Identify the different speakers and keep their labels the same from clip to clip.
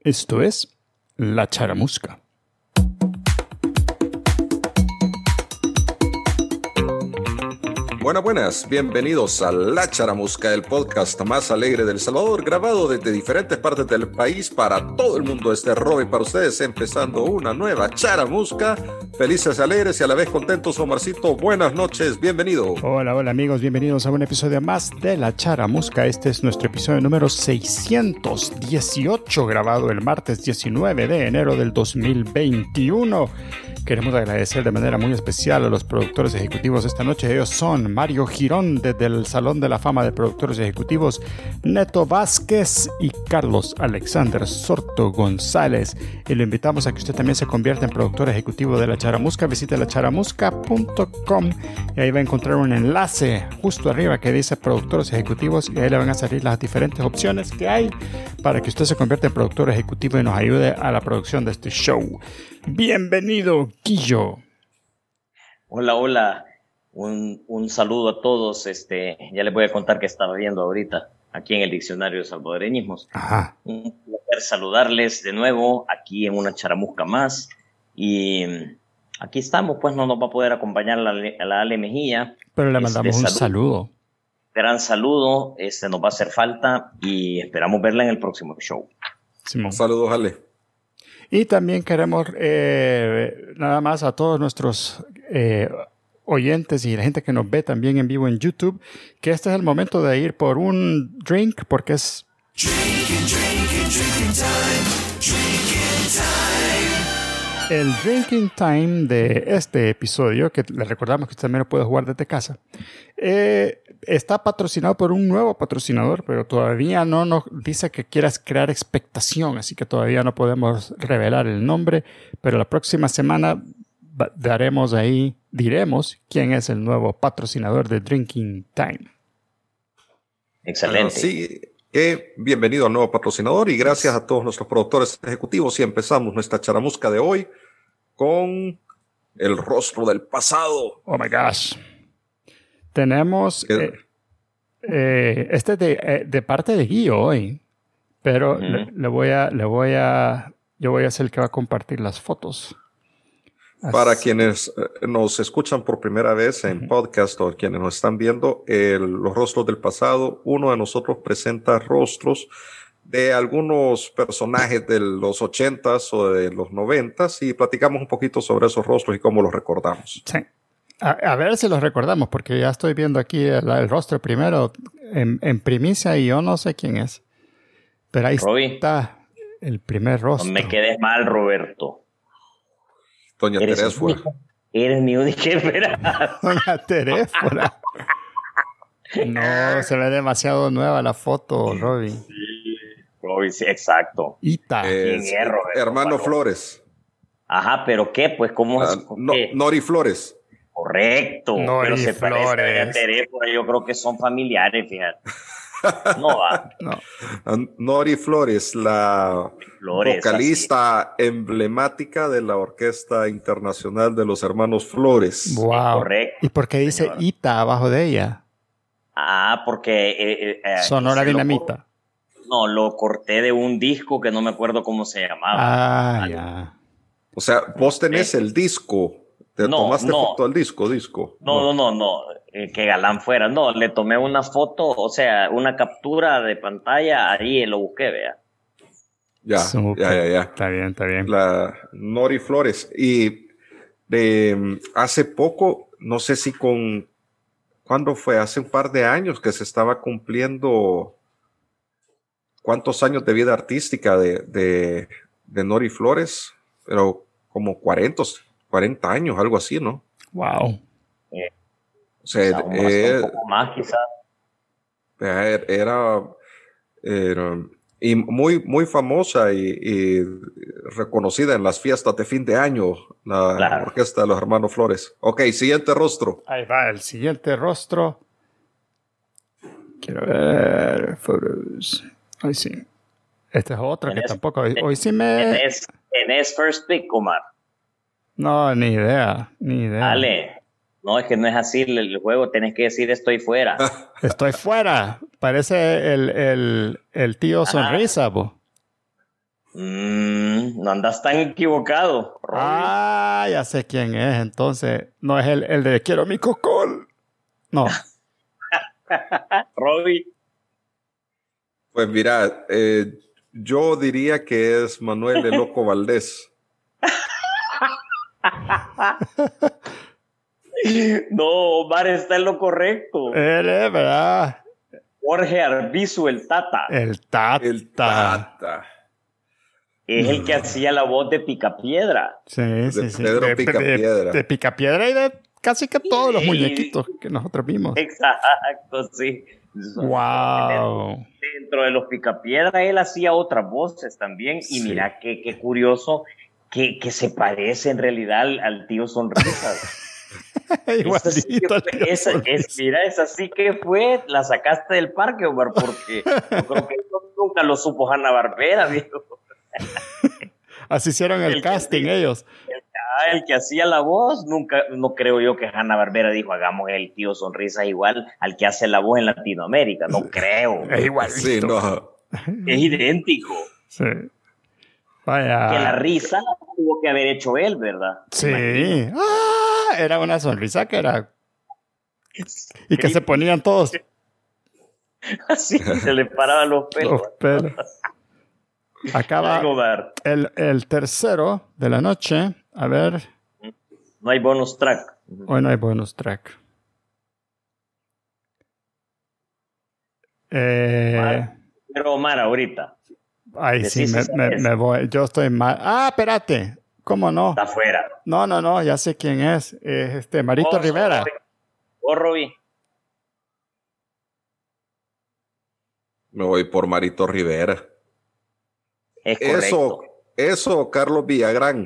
Speaker 1: Esto es La Charamusca.
Speaker 2: Buenas, bienvenidos a La Charamusca, el podcast más alegre del Salvador, grabado desde diferentes partes del país para todo el mundo. Este es Robin para ustedes, empezando una nueva Charamusca. Felices, alegres y a la vez contentos. Omarcito, buenas noches, bienvenido.
Speaker 1: Hola amigos, bienvenidos a un episodio más de La Charamusca. Este es nuestro episodio número 618, grabado el martes 19 de enero del 2021. Queremos agradecer de manera muy especial a los productores ejecutivos de esta noche. Ellos son Mario Girón, desde el Salón de la Fama de Productores Ejecutivos, Neto Vázquez y Carlos Alexander Sorto González. Y lo invitamos a que usted también se convierta en productor ejecutivo de La Charamusca. Visite lacharamusca.com y ahí va a encontrar un enlace justo arriba que dice productores ejecutivos, y ahí le van a salir las diferentes opciones que hay para que usted se convierta en productor ejecutivo y nos ayude a la producción de este show. Bienvenido, Guillo.
Speaker 3: Hola. Un saludo a todos. Ya les voy a contar que estaba viendo ahorita aquí en el Diccionario de Salvadoreñismos.
Speaker 1: Ajá.
Speaker 3: Un placer saludarles de nuevo aquí en una charamusca más. Y aquí estamos, pues no nos va a poder acompañar la Ale Mejía.
Speaker 1: Pero le mandamos un saludo.
Speaker 3: Gran saludo, nos va a hacer falta y esperamos verla en el próximo show.
Speaker 1: Simón.
Speaker 2: Saludos, Ale.
Speaker 1: Y también queremos nada más a todos nuestros oyentes y la gente que nos ve también en vivo en YouTube, que este es el momento de ir por un drink, porque es drinking time. El drinking time de este episodio, que les recordamos que usted también lo puede jugar desde casa, está patrocinado por un nuevo patrocinador, pero todavía no nos dice que quieras crear expectación, así que todavía no podemos revelar el nombre, pero la próxima semana diremos quién es el nuevo patrocinador de Drinking Time.
Speaker 3: Excelente.
Speaker 2: Sí, bienvenido al nuevo patrocinador y gracias a todos nuestros productores ejecutivos. Y empezamos nuestra charamusca de hoy con el rostro del pasado.
Speaker 1: Oh my gosh. Tenemos de parte de Guillo hoy, pero yo voy a ser el que va a compartir las fotos.
Speaker 2: Para quienes nos escuchan por primera vez en podcast o quienes nos están viendo, los rostros del pasado, uno de nosotros presenta rostros de algunos personajes de los 80s o de los 90s y platicamos un poquito sobre esos rostros y cómo los recordamos.
Speaker 1: Sí. A ver si los recordamos, porque ya estoy viendo aquí el rostro primero en primicia y yo no sé quién es. Pero ahí está el primer rostro.
Speaker 3: No me quedes mal, Roberto.
Speaker 2: Doña Teresfora.
Speaker 3: Eres mi única esperanza.
Speaker 1: Doña Teresfora. No, se ve demasiado nueva la foto, Robbie.
Speaker 3: Sí, Robbie, sí, exacto.
Speaker 1: Ita.
Speaker 2: Hermano Flores.
Speaker 3: Ajá, pero ¿qué? Pues, ¿cómo es?
Speaker 2: Nori Flores.
Speaker 3: Correcto.
Speaker 1: Nori
Speaker 3: pero se
Speaker 1: Flores.
Speaker 3: parece a Doña Teresfora. Yo creo que son familiares, fíjate. No va.
Speaker 2: No. Nori Flores, la vocalista emblemática de la Orquesta Internacional de los Hermanos Flores.
Speaker 1: Wow.
Speaker 3: Correcto.
Speaker 1: ¿Y por qué dice Ita abajo de ella?
Speaker 3: Porque
Speaker 1: Sonora Dinamita.
Speaker 3: Lo corté de un disco que no me acuerdo cómo se llamaba.
Speaker 1: Ya.
Speaker 2: O sea, vos tenés el disco. ¿Te tomaste foto al disco?
Speaker 3: No. Que galán fuera. No, le tomé una foto, o sea, una captura de pantalla, ahí lo busqué, vea.
Speaker 2: Ya.
Speaker 1: Está bien.
Speaker 2: La Nori Flores. Y hace poco, no sé si ¿cuándo fue? Hace un par de años que se estaba cumpliendo ¿cuántos años de vida artística de Nori Flores? Pero como 40 años, algo así, ¿no?
Speaker 1: Wow.
Speaker 2: O sea,
Speaker 3: un poco más quizás.
Speaker 2: Era y muy famosa y reconocida en las fiestas de fin de año, la Orquesta de los Hermanos Flores. Ok, siguiente rostro.
Speaker 1: Ahí va, el siguiente rostro. Quiero ver fotos. Ahí sí. Este es otro que tampoco. Hoy sí me.
Speaker 3: ¿Tenés first pick, Omar?
Speaker 1: No, ni idea.
Speaker 3: Dale. No, es que no es así el juego. Tenés que decir estoy fuera.
Speaker 1: Estoy fuera. Parece el tío Sonrisa, bo.
Speaker 3: No andas tan equivocado, Robbie.
Speaker 1: Ah, ya sé quién es. Entonces, no es el de Quiero mi cocol. No.
Speaker 3: Robbie.
Speaker 2: Pues mira, yo diría que es Manuel el Loco Valdés.
Speaker 3: No, Omar está en lo correcto.
Speaker 1: Él es, ¿verdad?
Speaker 3: Jorge Arbizu, el Tata.
Speaker 1: El Tata.
Speaker 2: El Tata.
Speaker 3: Es el que hacía la voz de Picapiedra.
Speaker 1: Sí.
Speaker 2: Pedro Picapiedra.
Speaker 1: De Picapiedra y de casi que todos los
Speaker 3: Sí.
Speaker 1: muñequitos que nosotros vimos.
Speaker 3: Exacto, sí.
Speaker 1: Wow.
Speaker 3: Dentro de los Picapiedra él hacía otras voces también. Y
Speaker 2: Sí.
Speaker 3: mira qué curioso que se parece en realidad al tío Sonrisas.
Speaker 1: Igualito al tío Sonrisas.
Speaker 3: Mira, esa sí que fue, la sacaste del parque, Omar, porque yo creo que eso nunca lo supo Hanna-Barbera, viejo.
Speaker 1: Así hicieron el casting ellos.
Speaker 3: El que hacía la voz, no creo yo que Hanna-Barbera dijo, hagamos el tío Sonrisas igual al que hace la voz en Latinoamérica. No creo.
Speaker 1: Es igualito.
Speaker 2: Sí, no.
Speaker 3: Es idéntico.
Speaker 1: Sí. Vaya.
Speaker 3: Que la risa tuvo que haber hecho él, ¿verdad?
Speaker 1: Sí. Ah, era una sonrisa que era. Y que se ponían todos
Speaker 3: Así se le paraban los pelos.
Speaker 1: los pelos. Acaba
Speaker 3: Omar.
Speaker 1: el tercero de la noche. A ver.
Speaker 3: No hay bonus track.
Speaker 1: Hoy no hay bonus track.
Speaker 3: Pero Omar, ahorita.
Speaker 1: Ay, sí,
Speaker 3: Decís
Speaker 1: me voy. Yo estoy mal. Ah, espérate. ¿Cómo no?
Speaker 3: Está afuera.
Speaker 1: No, ya sé quién es. Es Marito Rivera.
Speaker 3: Robbie.
Speaker 2: Me voy por Marito Rivera.
Speaker 3: Es correcto.
Speaker 2: Eso, Carlos Villagrán.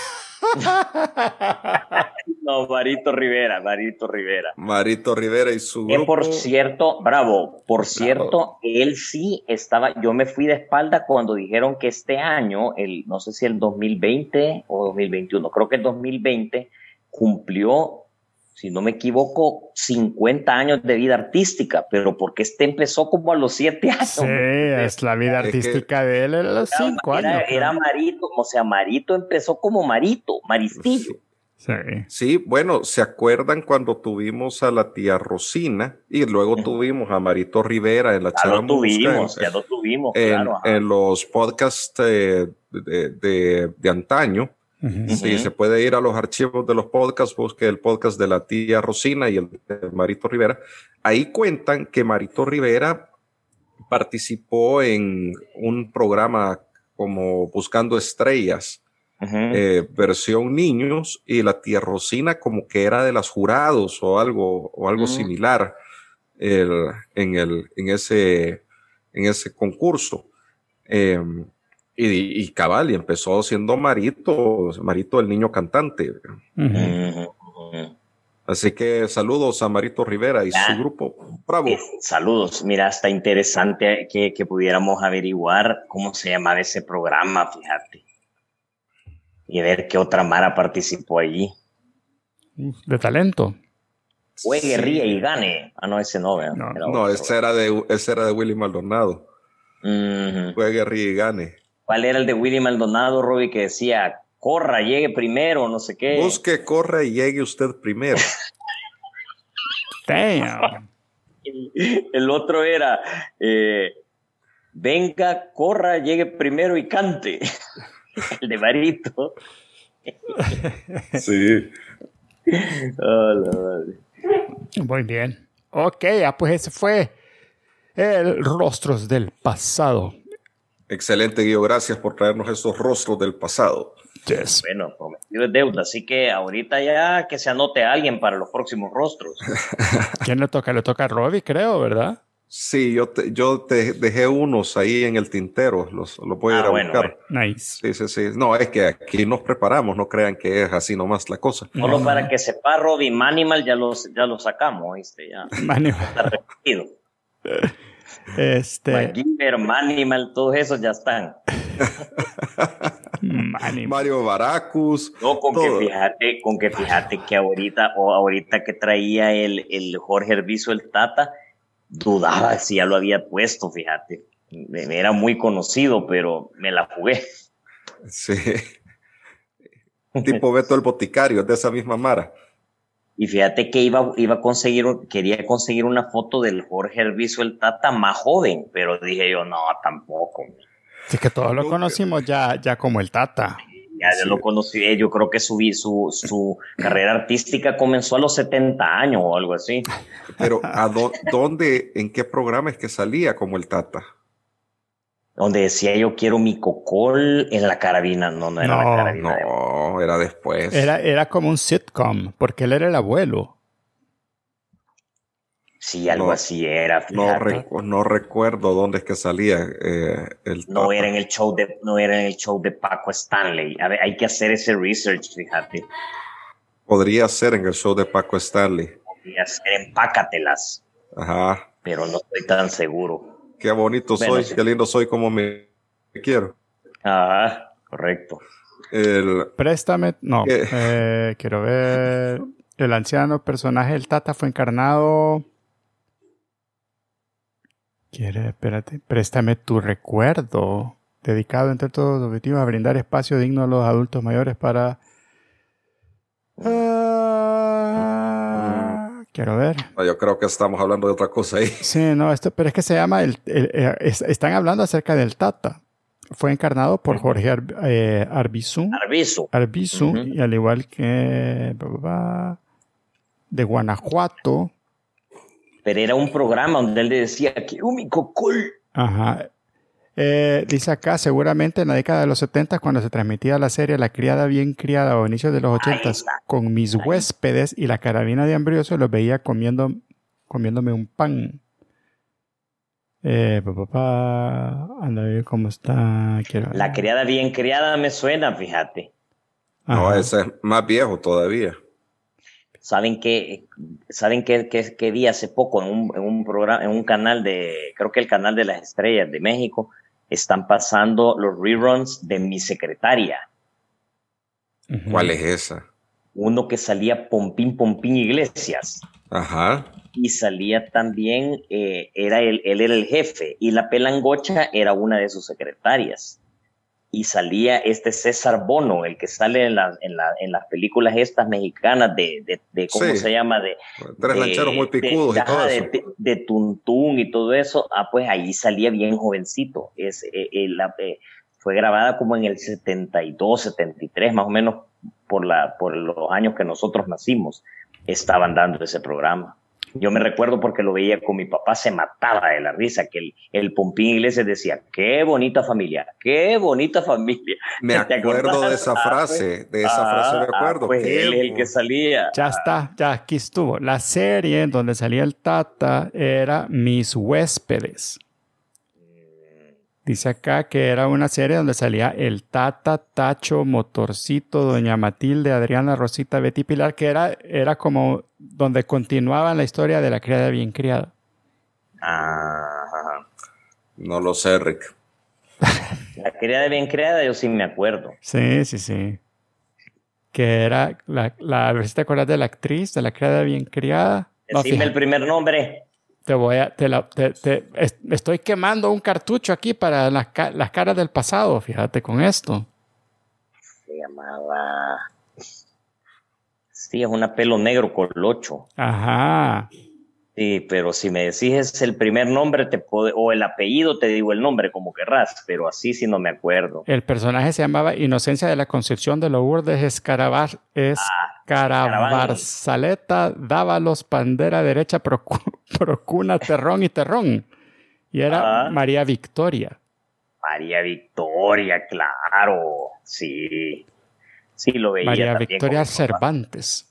Speaker 3: No, Marito Rivera.
Speaker 2: Marito Rivera y su
Speaker 3: Que
Speaker 2: grupo.
Speaker 3: por cierto, cierto, él sí estaba, yo me fui de espalda cuando dijeron que este año, no sé si el 2020 o 2021, creo que el 2020 cumplió, si no me equivoco, 50 años de vida artística, pero porque empezó como a los 7 años.
Speaker 1: Sí, es la vida artística de él a los 5 años.
Speaker 3: Era Marito, o sea, Marito empezó como Maristillo.
Speaker 1: Sí.
Speaker 2: Sí, bueno, ¿se acuerdan cuando tuvimos a la tía Rosina y luego tuvimos a Marito Rivera en la
Speaker 3: Ya lo tuvimos,
Speaker 2: en,
Speaker 3: claro. Ajá.
Speaker 2: en los podcasts de antaño?
Speaker 1: Uh-huh.
Speaker 2: Sí, se puede ir a los archivos de los podcasts, busque el podcast de la tía Rosina y el de Marito Rivera. Ahí cuentan que Marito Rivera participó en un programa como Buscando Estrellas, versión niños, y la tía Rosina como que era de las jurados o algo similar en ese concurso. Y cabal, y empezó siendo Marito el niño cantante. Así que saludos a Marito Rivera y su grupo. Bravo.
Speaker 3: Saludos. Mira, está interesante que pudiéramos averiguar cómo se llamaba ese programa, fíjate. Y ver qué otra Mara participó allí.
Speaker 1: De talento.
Speaker 3: Juegue, ríe y gane. Ah, no, ese no, ¿verdad?
Speaker 2: No, ese era de Willy Maldonado. Juegue, ríe y gane.
Speaker 3: ¿Cuál era el de Willy Maldonado, Robbie, que decía, corra, llegue primero, no sé qué?
Speaker 2: Busque, corra y llegue usted primero.
Speaker 1: Damn.
Speaker 3: El otro era, venga, corra, llegue primero y cante. El de Marito.
Speaker 2: Sí.
Speaker 1: Muy bien. Ok, pues ese fue el Rostros del Pasado.
Speaker 2: Excelente, Guido. Gracias por traernos estos rostros del pasado.
Speaker 1: Yes.
Speaker 3: Bueno, prometido es deuda, así que ahorita ya que se anote a alguien para los próximos rostros.
Speaker 1: ¿Quién le toca? Le toca a Robbie, creo, ¿verdad?
Speaker 2: Sí, yo te dejé unos ahí en el tintero. Los voy a ir a buscar.
Speaker 1: Bueno. Nice.
Speaker 2: Sí. No, es que aquí nos preparamos, no crean que es así nomás la cosa.
Speaker 3: Solo para que sepa, Robbie, Manimal ya lo sacamos, ¿viste? Ya está repetido. MacGyver, Manimal, todos esos ya están.
Speaker 2: Mario Baracus.
Speaker 3: No, con que fíjate que ahorita que traía el Jorge Arbizu, el Tata, dudaba si ya lo había puesto, fíjate. Era muy conocido, pero me la jugué.
Speaker 2: Sí. Tipo Beto el Boticario, de esa misma mara.
Speaker 3: Y fíjate que quería conseguir una foto del Jorge Arvizu el Tata más joven, pero dije yo, no, tampoco.
Speaker 1: Sí, que todos lo conocimos ya como el Tata.
Speaker 3: Ya yo lo conocí, yo creo que su carrera artística comenzó a los 70 años o algo así.
Speaker 2: Pero ¿dónde, en qué programa es que salía como el Tata?
Speaker 3: Donde decía yo quiero mi cocol en la carabina. No era la carabina.
Speaker 2: No, era después.
Speaker 1: Era como un sitcom, porque él era el abuelo.
Speaker 3: Sí, algo así era.
Speaker 2: No recuerdo dónde es que salía el Tata.
Speaker 3: No era en el show de Paco Stanley. A ver, hay que hacer ese research, fíjate.
Speaker 2: Podría ser en el show de Paco Stanley.
Speaker 3: Podría ser en Pácatelas.
Speaker 2: Ajá.
Speaker 3: Pero no estoy tan seguro.
Speaker 2: Qué bonito soy, sí. Qué lindo soy como me quiero.
Speaker 3: Ajá, correcto.
Speaker 1: Préstame, no, quiero ver. El anciano personaje del Tata fue encarnado. Espérate. Préstame tu recuerdo. Dedicado entre todos los objetivos a brindar espacio digno a los adultos mayores para. Quiero ver.
Speaker 2: Yo creo que estamos hablando de otra cosa ahí.
Speaker 1: Sí, no, pero es que se llama están hablando acerca del Tata. Fue encarnado por Jorge Arvizu.
Speaker 3: Uh-huh.
Speaker 1: Y al igual que de Guanajuato.
Speaker 3: Pero era un programa donde él le decía que mi cocol.
Speaker 1: Ajá. Dice acá, seguramente en la década de los 70, cuando se transmitía la serie La criada bien criada o inicios de los 80 con mis huéspedes y la carabina de Ambrioso, los veía comiéndome un pan. Anda a ver cómo está.
Speaker 3: La criada bien criada me suena, fíjate.
Speaker 2: Ajá. No, ese es más viejo todavía.
Speaker 3: ¿Saben qué vi hace poco en un programa, en un canal creo que el canal de las estrellas de México, están pasando los reruns de Mi Secretaria?
Speaker 2: Uh-huh. ¿Cuál es esa?
Speaker 3: Uno que salía Pompín Iglesias.
Speaker 2: Ajá.
Speaker 3: Y salía también, él era el jefe, y la Pelangocha era una de sus secretarias. Y salía César Bono, el que sale en las películas estas mexicanas de ¿cómo se llama?
Speaker 2: Tres lancheros muy picudos y todo eso.
Speaker 3: De Tuntún y todo eso. Pues ahí salía bien jovencito. Fue grabada como en el 72, 73, más o menos por los años que nosotros nacimos. Estaban dando ese programa. Yo me recuerdo porque lo veía con mi papá, se mataba de la risa, que el Pompín Iglesias decía, qué bonita familia.
Speaker 2: Me acuerdo de esa frase, me acuerdo.
Speaker 3: Pues él es el que salía.
Speaker 1: Ya está, ya aquí estuvo. La serie en donde salía el Tata era Mis Huéspedes. Dice acá que era una serie donde salía el Tata, Tacho, Motorcito, Doña Matilde, Adriana, Rosita, Betty, Pilar, que era como donde continuaban la historia de la criada bien criada.
Speaker 2: No lo sé, Rick.
Speaker 3: La criada bien criada, yo sí me acuerdo.
Speaker 1: Sí. Que era ¿te acuerdas de la actriz, de la criada bien criada?
Speaker 3: Decime el primer nombre.
Speaker 1: Estoy quemando un cartucho aquí para las caras del pasado, fíjate con esto.
Speaker 3: Se llamaba... Sí, es una pelo negro colocho.
Speaker 1: Ajá.
Speaker 3: Sí, pero si me decís el primer nombre o el apellido, te digo el nombre como querrás, pero así sí no me acuerdo.
Speaker 1: El personaje se llamaba Inocencia de la Concepción de Lourdes Escarabarzaleta, Dávalos, Pandera Derecha, Procuna, Terrón y Terrón. Y era María Victoria.
Speaker 3: María Victoria, claro. Sí. Sí, lo veía.
Speaker 1: María Victoria Cervantes.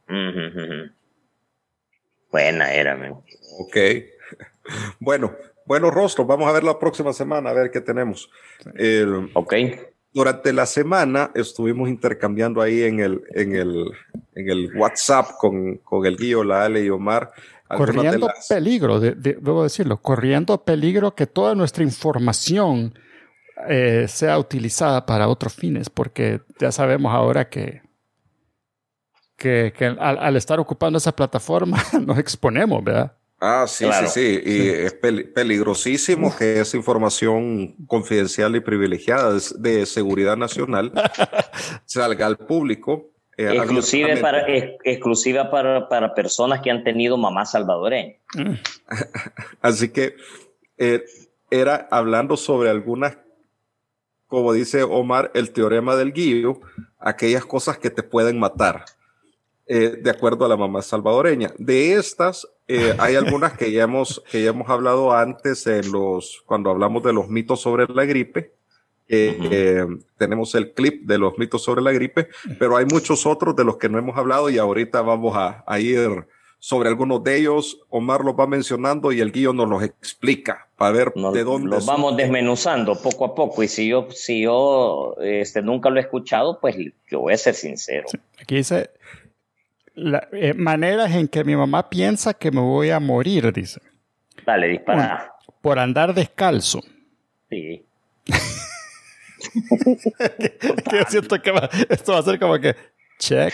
Speaker 3: Buena era, man.
Speaker 2: Ok. Bueno, Rostro, vamos a ver la próxima semana, a ver qué tenemos.
Speaker 3: Ok.
Speaker 2: Durante la semana estuvimos intercambiando ahí en el WhatsApp con el Guillo, la Ale y Omar.
Speaker 1: Corriendo peligro, debo decirlo, corriendo peligro que toda nuestra información sea utilizada para otros fines, porque ya sabemos ahora que al estar ocupando esa plataforma nos exponemos, ¿verdad?
Speaker 2: Ah, sí,
Speaker 3: Claro.
Speaker 2: sí. Y es peligrosísimo que esa información confidencial y privilegiada de seguridad nacional salga al público abiertamente.
Speaker 3: Exclusiva para personas que han tenido mamá salvadoreña.
Speaker 2: Así que eh, era hablando sobre algunas, como dice Omar, el teorema del Guillo, aquellas cosas que te pueden matar, de acuerdo a la mamá salvadoreña. De estas, hay algunas que ya hemos hablado antes cuando hablamos de los mitos sobre la gripe. Tenemos el clip de los mitos sobre la gripe, pero hay muchos otros de los que no hemos hablado y ahorita vamos a ir sobre algunos de ellos. Omar los va mencionando y el Guillo nos los explica para ver de dónde
Speaker 3: los vamos desmenuzando poco a poco. Y si yo nunca lo he escuchado, pues yo voy a ser sincero.
Speaker 1: Sí. Aquí dice maneras en que mi mamá piensa que me voy a morir, dice.
Speaker 3: Dale, dispara.
Speaker 1: Por andar descalzo.
Speaker 3: Sí.
Speaker 1: Que yo siento que esto va a ser como que check.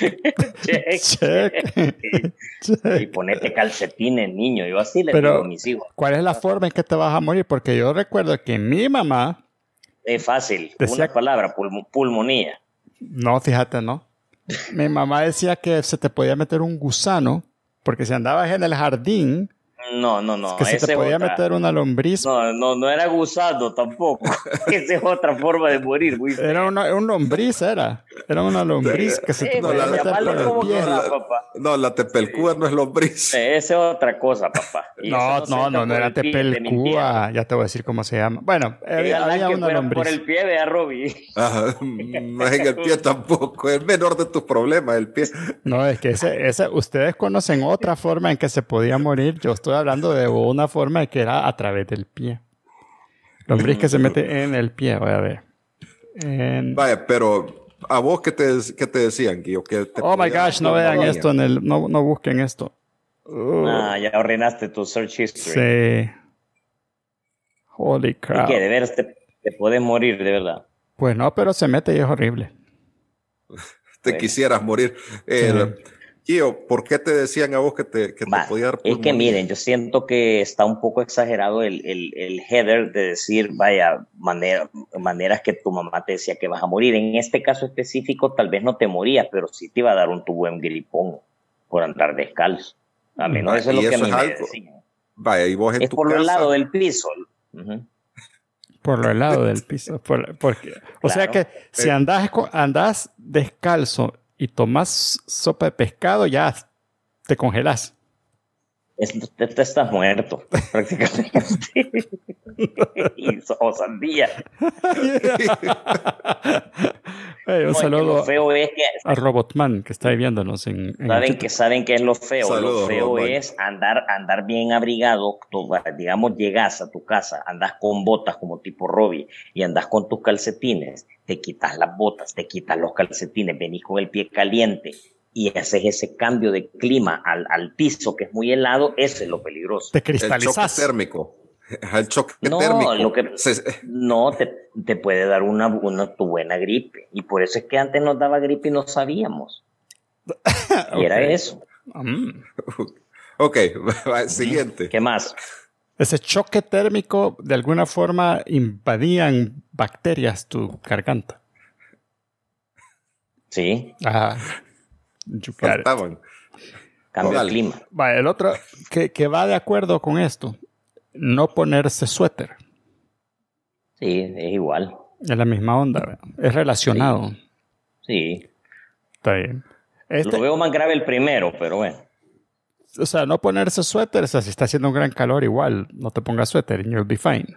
Speaker 3: Y ponete calcetines, niño. Yo así les digo a mis hijos.
Speaker 1: ¿Cuál es la forma en que te vas a morir? Porque yo recuerdo que mi mamá...
Speaker 3: Es fácil.
Speaker 1: Decía,
Speaker 3: una palabra, pulmonía.
Speaker 1: No, fíjate, no. Mi mamá decía que se te podía meter un gusano, porque si andabas en el jardín...
Speaker 3: No.
Speaker 1: Que se te podía meter una lombriz.
Speaker 3: No era gusano tampoco. Esa es otra forma de morir.
Speaker 1: Era un lombriz, era. Era una lombriz que se te podía meter por el pie.
Speaker 2: No, la tepelcúa no es lombriz.
Speaker 3: Esa es otra cosa, papá.
Speaker 1: No era tepelcúa. Ya te voy a decir cómo se llama. Bueno, había una lombriz.
Speaker 3: Por el pie, vea, Robbie.
Speaker 2: No en el pie tampoco. Es el menor de tus problemas, el pie.
Speaker 1: No, es que ustedes conocen otra forma en que se podía morir. Yo estoy hablando de una forma que era a través del pie. Lombriz que se mete en el pie, voy a ver.
Speaker 2: Vaya, pero a vos, ¿qué te decían, Guillo?
Speaker 1: Oh my gosh, no vean esto no busquen esto.
Speaker 3: Ya arruinaste tu search history.
Speaker 1: Sí. Holy crap.
Speaker 3: ¿Y qué? ¿De veras te puedes morir, de verdad?
Speaker 1: Pues no, pero se mete y es horrible.
Speaker 2: Quisieras morir. Guillo, ¿por qué te decían a vos que te podía dar pulmonía?
Speaker 3: Es que miren, yo siento que está un poco exagerado el header de decir, vaya, maneras que tu mamá te decía que vas a morir. En este caso específico, tal vez no te morías, pero sí te iba a dar tu buen gripón por andar descalzo. A menos eso es lo que a mí me decían.
Speaker 2: Vaya, y vos en tu
Speaker 3: por
Speaker 2: casa...
Speaker 3: el lado del piso.
Speaker 1: Por el lado del piso. O sea que si andás descalzo y tomas sopa de pescado, ya te congelas.
Speaker 3: Te estás muerto, prácticamente. O sandía.
Speaker 1: Un saludo
Speaker 3: feo es que,
Speaker 1: a Robotman, que está ahí viéndonos en
Speaker 3: ¿Saben qué es lo feo?
Speaker 2: Saludos,
Speaker 3: lo feo
Speaker 2: Robotman.
Speaker 3: es andar bien abrigado. Digamos, llegas a tu casa, andas con botas como tipo Robbie y andas con tus calcetines, te quitas las botas, te quitas los calcetines, venís con el pie caliente y haces ese cambio de clima al piso que es muy helado. Eso es lo peligroso.
Speaker 1: Te cristalizas.
Speaker 2: El choque térmico. El choque térmico.
Speaker 3: Te puede dar tu buena gripe. Y por eso es que antes nos daba gripe y no sabíamos. Y era eso.
Speaker 2: Ok, siguiente.
Speaker 3: ¿Qué más?
Speaker 1: Ese choque térmico de alguna forma invadían bacterias tu garganta.
Speaker 3: Sí.
Speaker 2: Faltaban.
Speaker 3: Cambio de clima.
Speaker 1: Vale, el otro que va de acuerdo con esto. No ponerse suéter.
Speaker 3: Sí, es igual.
Speaker 1: Es la misma onda, ¿verdad? Es relacionado.
Speaker 3: Sí.
Speaker 1: Está bien.
Speaker 3: Lo veo más grave el primero, pero bueno.
Speaker 1: O sea, no ponerse suéter, o sea, si está haciendo un gran calor, igual, no te pongas suéter and you'll be fine.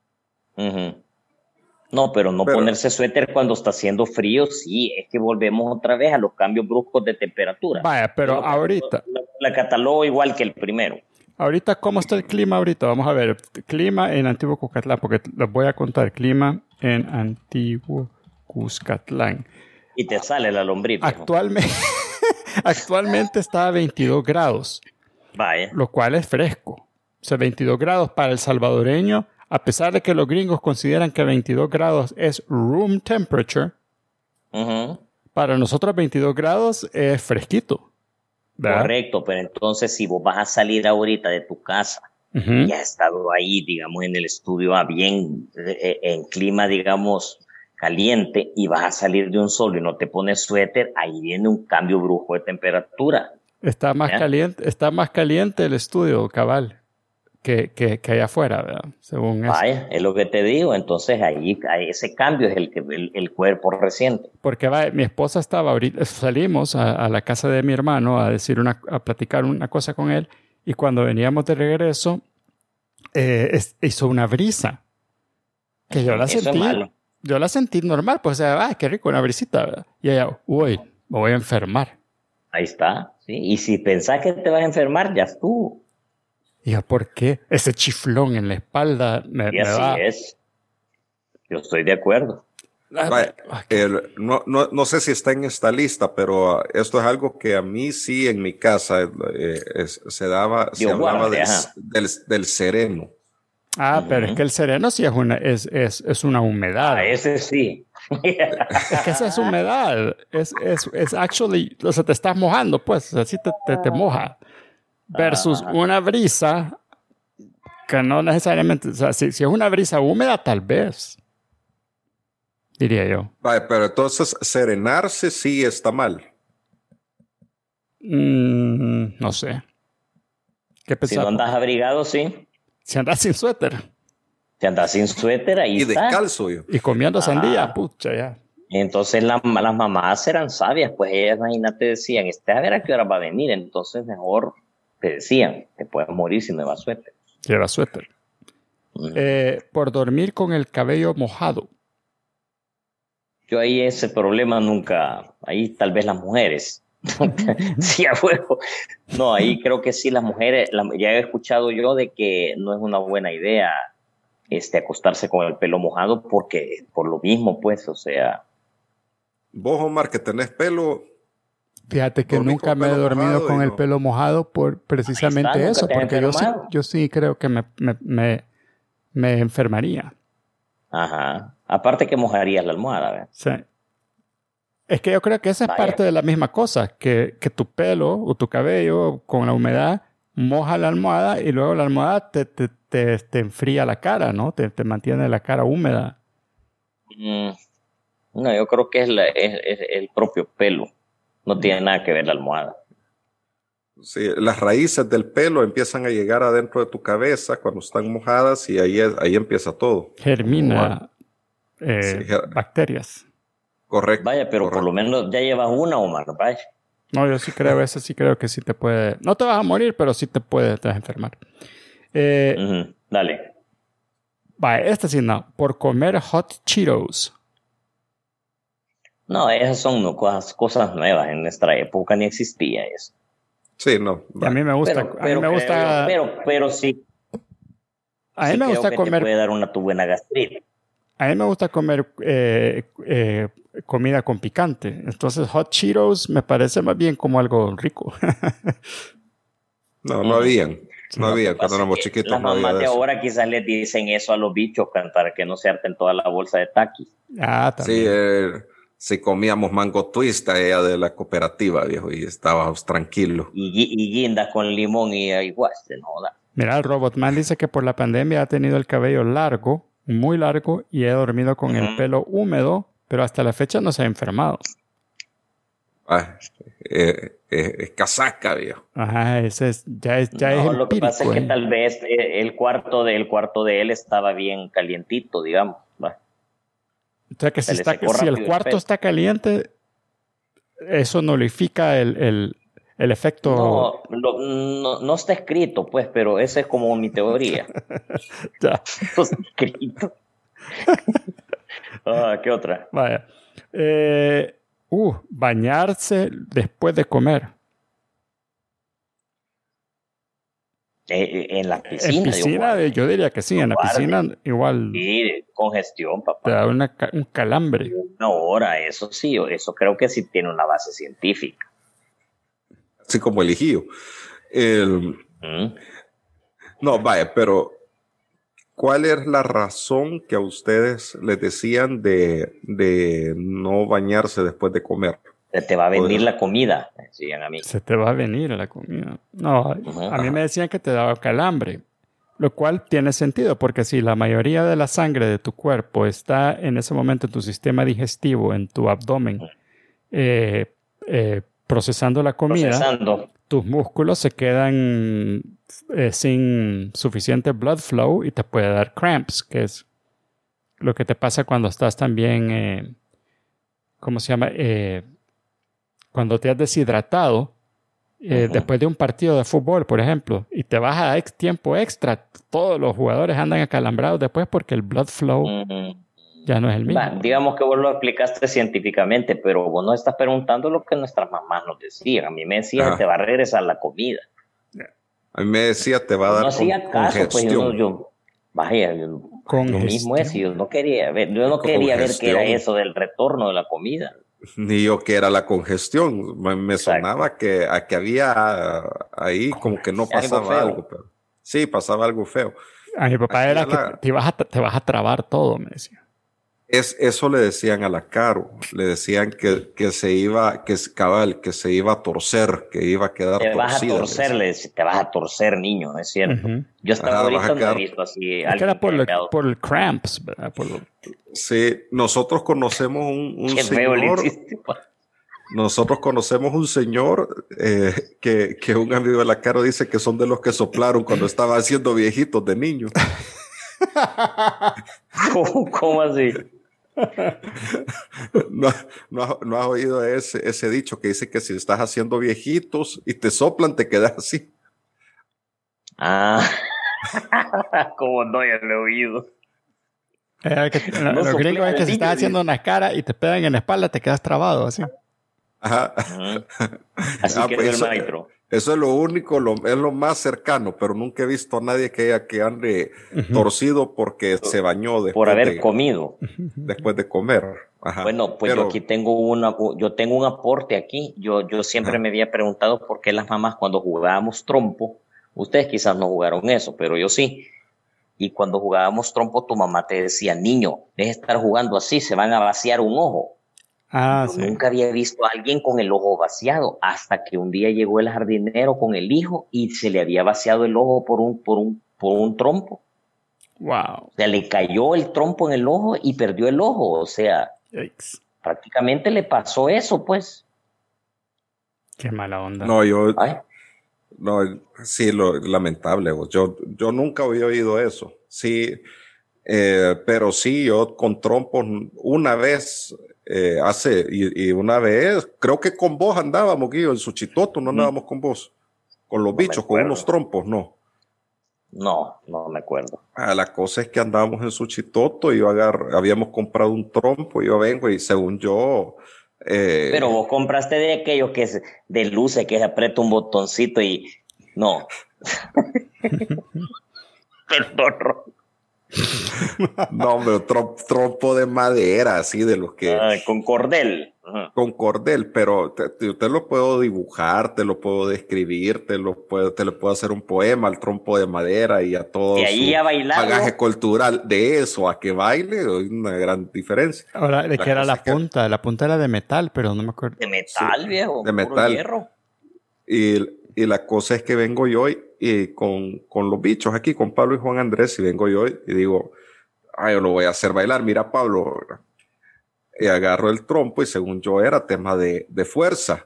Speaker 3: No, pero ponerse suéter cuando está haciendo frío, sí, es que volvemos otra vez a los cambios bruscos de temperatura.
Speaker 1: Vaya, pero ahorita...
Speaker 3: La catalogo igual que el primero.
Speaker 1: Ahorita, ¿cómo está el clima ahorita? Vamos a ver, clima en Antiguo Cuscatlán, porque les voy a contar, clima en Antiguo Cuscatlán.
Speaker 3: Y te sale la lombriz.
Speaker 1: Actualmente está a 22 grados.
Speaker 3: Vaya.
Speaker 1: Lo cual es fresco. O sea, 22 grados para el salvadoreño, a pesar de que los gringos consideran que 22 grados es room temperature, para nosotros 22 grados es fresquito. ¿verdad?
Speaker 3: Correcto, pero entonces si vos vas a salir ahorita de tu casa, y has estado ahí, digamos, en el estudio bien, en clima, digamos, caliente, y vas a salir de un sol y no te pones suéter, ahí viene un cambio brusco de temperatura.
Speaker 1: Está más caliente el estudio, cabal, que allá afuera, ¿verdad? Según eso.
Speaker 3: Vaya, es lo que te digo. Entonces ahí ese cambio es el que el cuerpo resiente.
Speaker 1: Porque vaya, mi esposa estaba ahorita, salimos a la casa de mi hermano a platicar una cosa con él, y cuando veníamos de regreso hizo una brisa que yo la sentí. Yo la sentí normal, pues, o sea, qué rico, una brisita, ¿verdad? Y ella, uy, me voy a enfermar.
Speaker 3: Ahí está, ¿sí? Y si pensás que te vas a enfermar, ya estuvo.
Speaker 1: Y yo, ¿por qué? Ese chiflón en la espalda
Speaker 3: y así
Speaker 1: va.
Speaker 3: Es. Yo estoy de acuerdo.
Speaker 2: Vaya, no sé si está en esta lista, pero esto es algo que a mí sí en mi casa se hablaba del sereno.
Speaker 1: Pero es que el sereno sí es una humedad.
Speaker 3: Ese sí.
Speaker 1: Es que esa es humedad. Es actually, o sea, te estás mojando, pues, así te moja. Versus una brisa que no necesariamente, o sea, si es una brisa húmeda, tal vez, diría yo.
Speaker 2: Vale, pero entonces serenarse sí está mal.
Speaker 1: No sé. ¿Qué pensás?
Speaker 3: Si no andas abrigado, sí.
Speaker 1: Si andas sin suéter.
Speaker 3: Si andas sin suéter, ahí está.
Speaker 2: Y descalzo yo.
Speaker 1: Y comiendo sandía, pucha, ya.
Speaker 3: Entonces las mamás eran sabias, pues ellas, imagínate, decían, a ver a qué hora va a venir, entonces mejor te decían, te puedes morir si no llevas suéter.
Speaker 1: Lleva suéter. Por dormir con el cabello mojado.
Speaker 3: Yo ahí ese problema nunca, ahí tal vez las mujeres. Sí, a huevo. No, ahí creo que sí las mujeres, ya he escuchado yo de que no es una buena idea acostarse con el pelo mojado porque por lo mismo, pues, o sea.
Speaker 2: Vos, Omar, que tenés pelo.
Speaker 1: Fíjate que nunca me he dormido con el pelo mojado por precisamente eso, porque yo sí creo que me enfermaría.
Speaker 3: Ajá. Aparte que mojarías la almohada, ¿verdad?
Speaker 1: Sí. Es que yo creo que esa es parte de la misma cosa, que tu pelo o tu cabello con la humedad moja la almohada y luego la almohada te enfría la cara, ¿no? Te mantiene la cara húmeda.
Speaker 3: No, yo creo que es el propio pelo. No tiene nada que ver la almohada.
Speaker 2: Sí, las raíces del pelo empiezan a llegar adentro de tu cabeza cuando están mojadas y ahí empieza todo.
Speaker 1: Germina bacterias.
Speaker 2: Correcto.
Speaker 3: Vaya, pero
Speaker 2: correcto.
Speaker 3: Por lo menos ya llevas una, Omar, vaya.
Speaker 1: No, yo sí creo, eso sí creo que sí te puede... No te vas a morir, pero sí te vas a enfermar.
Speaker 3: Dale.
Speaker 1: Vaya, sí no. Por comer hot Cheetos.
Speaker 3: No, esas son cosas nuevas. En nuestra época ni existía eso.
Speaker 2: Sí, no.
Speaker 1: A mí me gusta.
Speaker 3: Pero sí.
Speaker 1: A mí me gusta comer.
Speaker 3: Te puede dar tu buena gastritis.
Speaker 1: A mí me gusta comer comida con picante. Entonces, hot Cheetos me parece más bien como algo rico.
Speaker 2: No habían. No había cuando éramos chiquitos.
Speaker 3: Las mamás de ahora quizás les dicen eso a los bichos para que no se harten toda la bolsa de taquis.
Speaker 2: También. Sí, si comíamos mango twist allá de la cooperativa, viejo, y estábamos tranquilos.
Speaker 3: Y guindas con limón y igual, no da.
Speaker 1: Mira, el Robotman dice que por la pandemia ha tenido el cabello largo, muy largo, y he dormido con el pelo húmedo, pero hasta la fecha no se ha enfermado.
Speaker 2: Es casaca, viejo.
Speaker 1: Ajá, ese ya es empírico.
Speaker 3: Lo que pasa es que tal vez el cuarto de él estaba bien calientito, digamos. ¿Va?
Speaker 1: O sea que si el cuarto está caliente, eso nulifica el efecto.
Speaker 3: No está escrito, pues, pero esa es como mi teoría.
Speaker 1: Ya.
Speaker 3: No está escrito. ¿Qué otra?
Speaker 1: Vaya. Bañarse después de comer.
Speaker 3: En la piscina.
Speaker 1: En piscina, yo diría que sí. En la piscina igual.
Speaker 3: Sí, congestión, papá.
Speaker 1: Te da un calambre.
Speaker 3: Una hora, eso sí. Eso creo que sí tiene una base científica.
Speaker 2: Así como el hijío. No, vaya, pero ¿cuál es la razón que a ustedes les decían de no bañarse después de comer?
Speaker 3: Te va a venir la comida. decían a mí.
Speaker 1: Se te va a venir la comida. No, a mí me decían que te daba calambre, lo cual tiene sentido, porque si la mayoría de la sangre de tu cuerpo está en ese momento en tu sistema digestivo, en tu abdomen, procesando la comida, tus músculos se quedan sin suficiente blood flow y te puede dar cramps, que es lo que te pasa cuando estás también, ¿cómo se llama? Cuando te has deshidratado, después de un partido de fútbol, por ejemplo, y te vas a tiempo extra, todos los jugadores andan acalambrados después porque el blood flow ya no es el mismo.
Speaker 3: Digamos que vos lo explicaste científicamente, pero vos no estás preguntando lo que nuestras mamás nos decían. A mí me decían, te va a regresar la comida.
Speaker 2: A mí me decía, te va a dar congestión.
Speaker 3: Lo mismo es, yo no quería ver qué era eso del retorno de la comida.
Speaker 2: Ni yo que era la congestión. Me sonaba que había ahí como que no pasaba algo. Pero sí, pasaba algo feo.
Speaker 1: A mi papá era que te vas a trabar todo, me decía.
Speaker 2: Eso le decían a la Caro. Le decían que se iba a torcer, que iba a quedar torcida.
Speaker 3: Te vas a torcer, niño, es cierto. Yo estaba ahorita no he visto así.
Speaker 1: Es que era por el cramps, ¿verdad?
Speaker 2: Sí, nosotros conocemos un señor. Nosotros conocemos un señor que un amigo de la Caro dice que son de los que soplaron cuando estaba haciendo viejitos de niños.
Speaker 3: ¿Cómo así?
Speaker 2: ¿No has oído ese dicho que dice que si estás haciendo viejitos y te soplan, te quedas así?
Speaker 3: Como no, ya lo he oído.
Speaker 1: Los gringos es que si estás haciendo una cara y te pegan en la espalda, te quedas trabado así.
Speaker 2: Ajá.
Speaker 3: Así que pues, es el maestro.
Speaker 2: Eso es lo único, es lo más cercano, pero nunca he visto a nadie que ande torcido porque se bañó después
Speaker 3: por haber comido.
Speaker 2: Después de comer. Ajá.
Speaker 3: Bueno, pues yo aquí tengo un aporte aquí. Yo siempre me había preguntado por qué las mamás cuando jugábamos trompo, ustedes quizás no jugaron eso, pero yo sí. Y cuando jugábamos trompo, tu mamá te decía, niño, deja de estar jugando así, se van a vaciar un ojo. Yo nunca había visto a alguien con el ojo vaciado, hasta que un día llegó el jardinero con el hijo y se le había vaciado el ojo por un trompo.
Speaker 1: Wow.
Speaker 3: O sea, le cayó el trompo en el ojo y perdió el ojo. O sea, prácticamente le pasó eso, pues.
Speaker 1: Qué mala onda.
Speaker 2: Sí, lamentable. Yo nunca había oído eso. Sí, pero sí, yo con trompos una vez... y una vez, creo que con vos andábamos, Guillo, en Suchitoto, no andábamos con vos, con los bichos, con unos trompos, ¿no?
Speaker 3: No me acuerdo.
Speaker 2: La cosa es que andábamos en Suchitoto y habíamos comprado un trompo, yo vengo y según yo...
Speaker 3: Pero vos compraste de aquellos que es de luces, que se aprieta un botoncito y... No. Perdón.
Speaker 2: No, hombre, trompo de madera, así de los que...
Speaker 3: con cordel.
Speaker 2: Con cordel, pero te lo puedo dibujar, te lo puedo describir, te le puedo hacer un poema al trompo de madera y a todo
Speaker 3: su
Speaker 2: bagaje cultural. De eso a que baile, hay una gran diferencia.
Speaker 1: Ahora, ¿de qué era la punta? La punta era de metal, pero no me acuerdo.
Speaker 3: De metal, viejo.
Speaker 2: De metal.
Speaker 3: Hierro.
Speaker 2: Y la cosa es que vengo yo y con los bichos aquí, con Pablo y Juan Andrés, y vengo yo y digo, yo lo voy a hacer bailar, mira Pablo, y agarro el trompo y según yo era tema de fuerza.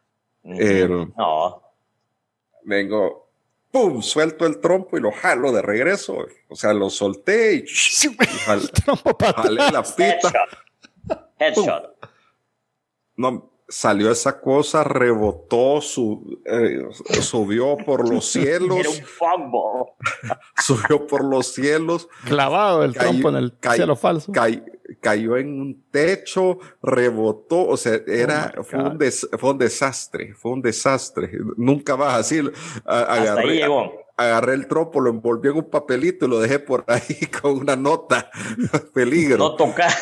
Speaker 2: Vengo, ¡pum!, suelto el trompo y lo jalo de regreso, o sea, lo solté y jalé la pita.
Speaker 3: Headshot.
Speaker 2: No, salió esa cosa, rebotó, subió por los cielos.
Speaker 3: Era un fumble.
Speaker 2: Subió por los cielos.
Speaker 1: Clavado el trompo en el cielo falso.
Speaker 2: Cayó en un techo, rebotó, o sea, fue un desastre. Nunca más así.
Speaker 3: Hasta ahí llegó.
Speaker 2: Agarré el trompo, lo envolví en un papelito y lo dejé por ahí con una nota. Peligro.
Speaker 3: No tocar.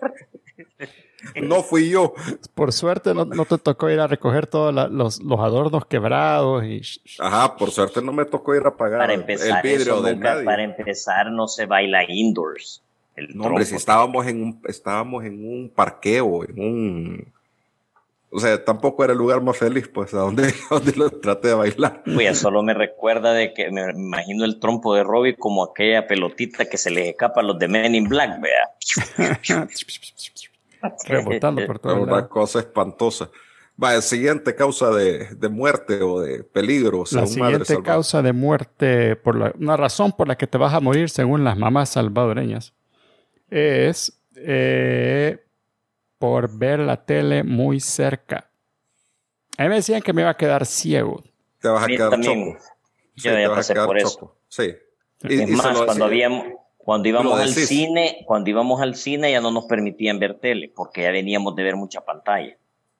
Speaker 2: No fui yo.
Speaker 1: Por suerte no te tocó ir a recoger todos los adornos quebrados.
Speaker 2: Ajá, por suerte no me tocó ir a pagar el vidrio de nadie.
Speaker 3: Para empezar, no se baila indoors.
Speaker 2: No, hombre, si estábamos en un parqueo, O sea, tampoco era el lugar más feliz, pues, a donde lo traté de bailar.
Speaker 3: Pues solo me recuerda de que me imagino el trompo de Robbie como aquella pelotita que se les escapa a los de Men in Black, vea.
Speaker 1: Rebotando por todo
Speaker 2: Una
Speaker 1: lado.
Speaker 2: cosa espantosa. Va, el siguiente causa de muerte o de peligro.
Speaker 1: La siguiente causa de muerte, una razón por la que te vas a morir según las mamás salvadoreñas, es por ver la tele muy cerca. A mí me decían que me iba a quedar ciego.
Speaker 2: Te vas a quedar
Speaker 3: también,
Speaker 2: choco.
Speaker 3: Yo ya pasé por eso.
Speaker 2: Sí.
Speaker 3: Es más, cuando íbamos al cine ya no nos permitían ver tele porque ya veníamos de ver mucha pantalla.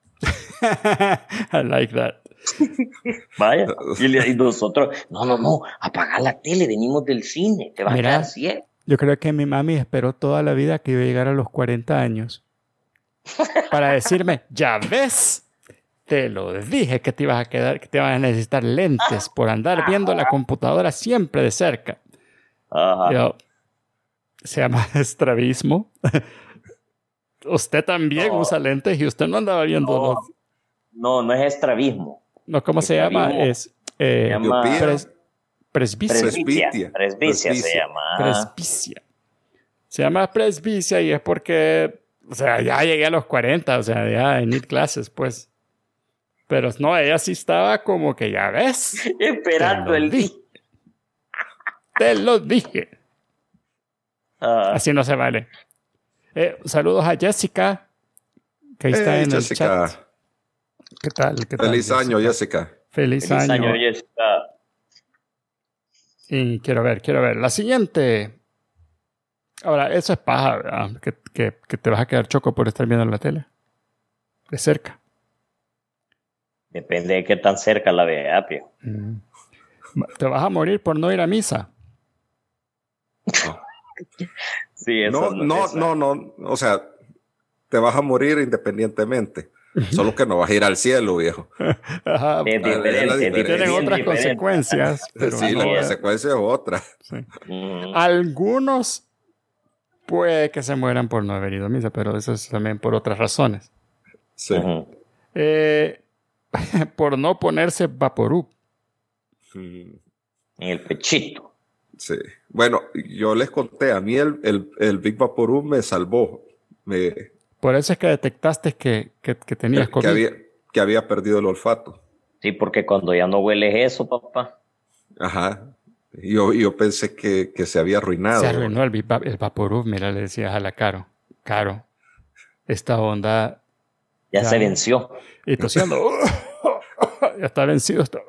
Speaker 1: I like that.
Speaker 3: Vaya. Y nosotros, no, apaga la tele, venimos del cine, te vas a quedar ciego.
Speaker 1: Yo creo que mi mami esperó toda la vida que yo llegara a los 40 años para decirme, ya ves, te lo dije que te ibas a quedar, que te ibas a necesitar lentes por andar viendo la computadora siempre de cerca. Yo, se llama estrabismo. Usted también usa lentes y usted no andaba viendo.
Speaker 3: No es estrabismo.
Speaker 1: No, ¿cómo se llama? Es presbicia.
Speaker 3: Presbicia se llama.
Speaker 1: Presbicia. Se llama presbicia y es porque, o sea, ya llegué a los 40, o sea, ya I need clases, pues. Pero no, ella sí estaba como que, ya ves.
Speaker 3: Esperando el día.
Speaker 1: Te lo dije. Así no se vale. Saludos a Jessica, que ahí está en
Speaker 2: Jessica.
Speaker 1: el chat. ¿Qué tal?
Speaker 2: Feliz año, Jessica.
Speaker 1: Feliz año,
Speaker 3: Jessica.
Speaker 1: Y quiero ver. La siguiente. Ahora, eso es paja, ¿verdad? Que te vas a quedar choco por estar viendo la tele. De cerca.
Speaker 3: Depende de qué tan cerca la vea, Pio.
Speaker 1: Te vas a morir por no ir a misa.
Speaker 3: Sí, eso
Speaker 2: no. O sea, te vas a morir independientemente. Solo que no vas a ir al cielo, viejo.
Speaker 1: Ajá. Tienen otras consecuencias. Pero
Speaker 2: sí, la consecuencia es otra.
Speaker 1: Sí. Algunos puede que se mueran por no haber ido a misa, pero eso es también por otras razones.
Speaker 2: Sí.
Speaker 1: Por no ponerse Vaporub.
Speaker 3: En el pechito.
Speaker 2: Sí. Bueno, yo les conté, a mí el Big Vaporub me salvó.
Speaker 1: Por eso es que detectaste que tenías COVID.
Speaker 2: Que había perdido el olfato.
Speaker 3: Sí, porque cuando ya no hueles eso, papá.
Speaker 2: Ajá. Yo pensé que se había arruinado.
Speaker 1: Se arruinó el Vaporub. Mira, le decías a la Caro, esta onda
Speaker 3: ya se venció.
Speaker 1: Y tosiendo. Ya está vencido esto.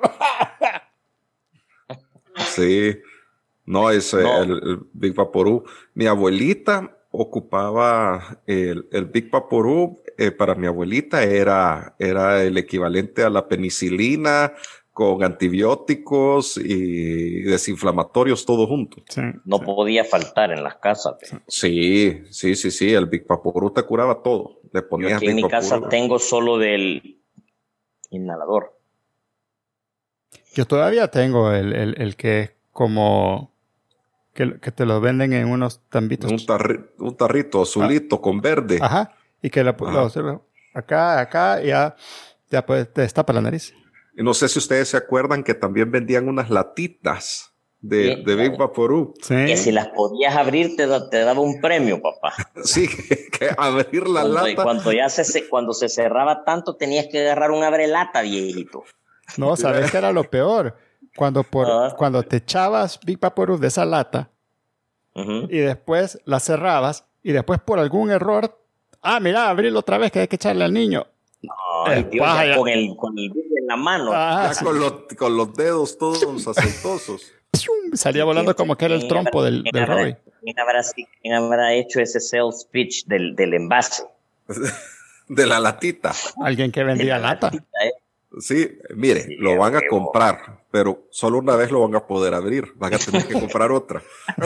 Speaker 2: Sí. No, el Big Vaporub. Mi abuelita ocupaba el Big Vaporub. Para mi abuelita era el equivalente a la penicilina con antibióticos y desinflamatorios todo junto.
Speaker 1: Sí,
Speaker 3: no podía faltar en las casas.
Speaker 2: Sí. El Big Vaporub te curaba todo. Le ponías
Speaker 3: Yo aquí en mi casa tengo solo del inhalador.
Speaker 1: Yo todavía tengo el que es como que te lo venden en unos tambitos.
Speaker 2: Un tarrito azulito con verde.
Speaker 1: Ajá. Y que acá ya pues te destapa la nariz.
Speaker 2: Y no sé si ustedes se acuerdan que también vendían unas latitas de Big Vaporub.
Speaker 1: Sí.
Speaker 3: Que si las podías abrir te daba un premio, papá.
Speaker 2: Sí, que abrir la lata.
Speaker 3: Cuando se cerraba tanto tenías que agarrar un abrelata, viejito.
Speaker 1: No, ¿sabes qué era lo peor? Cuando te echabas Big Vaporub de esa lata y después la cerrabas y después por algún error, mira, abrirlo otra vez que hay que echarle al niño.
Speaker 3: Ay, Dios, con el Big en la mano.
Speaker 2: Sí. Con los dedos todos aceitosos.
Speaker 1: Salía volando como que era el trompo del Roy.
Speaker 3: ¿Quién habrá hecho ese sales pitch del envase?
Speaker 2: De la latita.
Speaker 1: Alguien que vendía lata.
Speaker 2: Sí, mire, lo van a comprar, pero solo una vez lo van a poder abrir. Van a tener que comprar otra.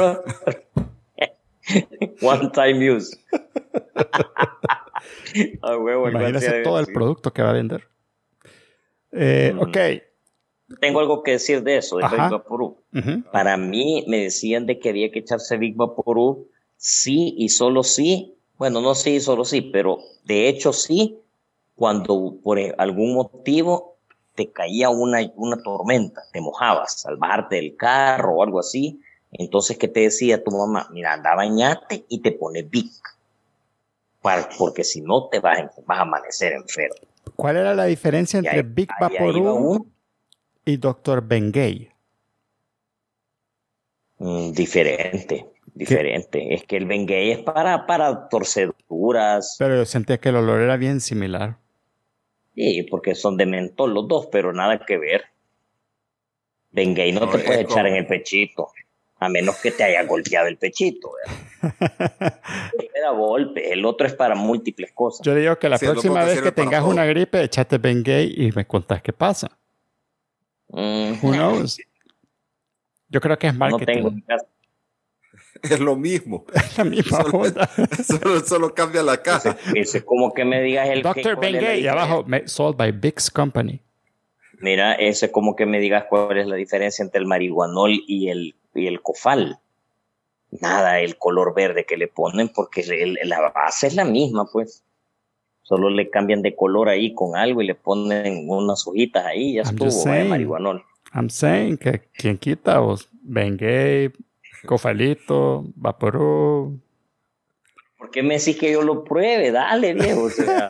Speaker 3: One time use.
Speaker 1: Imagínese todo el producto que va a vender. Ok.
Speaker 3: Tengo algo que decir de eso, de Big Vaporub. Para mí, me decían de que había que echarse Big Vaporub sí y solo sí. Bueno, no sí y solo sí, pero de hecho sí, cuando por algún motivo te caía una tormenta, te mojabas al bajarte del carro o algo así. Entonces, ¿qué te decía tu mamá? Mira, anda a bañarte y te pones Vic, porque si no te vas a amanecer enfermo.
Speaker 1: ¿Cuál era la diferencia entre Vic Vaporub y Dr. Bengay?
Speaker 3: Diferente. Es que el Bengay es para torceduras.
Speaker 1: Pero yo sentía que el olor era bien similar.
Speaker 3: Sí, porque son de mentol los dos, pero nada que ver. Bengay no te puede echar en el pechito, a menos que te haya golpeado el pechito. Era golpe, el otro es para múltiples cosas.
Speaker 1: Yo digo que la próxima vez que tengas una gripe, echate Bengay y me contás qué pasa. Who knows? Yo creo que es marketing.
Speaker 3: No tengo en casa.
Speaker 2: Es lo mismo.
Speaker 1: Es la misma onda.
Speaker 2: Solo cambia la caja.
Speaker 3: Ese es como que me digas el
Speaker 1: Dr. Bengay y abajo, sold by Vicks Company.
Speaker 3: Mira, ese es como que me digas cuál es la diferencia entre el marihuanol y el cofal. Nada, el color verde que le ponen, porque la base es la misma, pues. Solo le cambian de color ahí con algo y le ponen unas hojitas ahí y ya estuvo, marihuanol.
Speaker 1: I'm saying que quien quita vos, Bengay, Cofalito, Vaporub.
Speaker 3: ¿Por qué me decís que yo lo pruebe? Dale, viejo. O sea,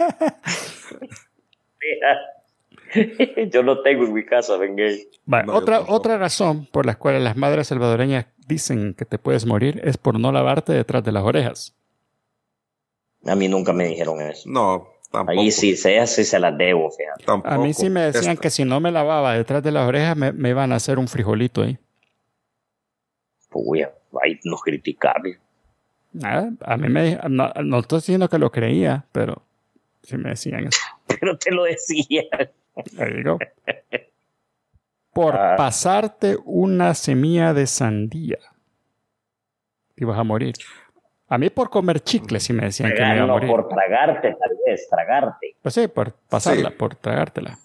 Speaker 3: yo lo tengo en mi casa, Bengay.
Speaker 1: Vale, otra razón por la cual las madres salvadoreñas dicen que te puedes morir es por no lavarte detrás de las orejas.
Speaker 3: A mí nunca me dijeron eso.
Speaker 2: No, tampoco.
Speaker 3: Ahí sí se las debo, fíjate.
Speaker 2: Tampoco.
Speaker 1: A mí sí me decían que si no me lavaba detrás de las orejas me iban a hacer un frijolito ahí.
Speaker 3: Uy, ahí nos criticaban.
Speaker 1: A mí no estoy diciendo que lo creía, pero sí me decían eso.
Speaker 3: Pero te lo decían.
Speaker 1: Ahí digo. Por pasarte una semilla de sandía te ibas a morir. A mí por comer chicle sí me decían que me iba a morir.
Speaker 3: Por tragarte, tal vez, tragarte.
Speaker 1: Pues sí, por pasarla, por tragártela.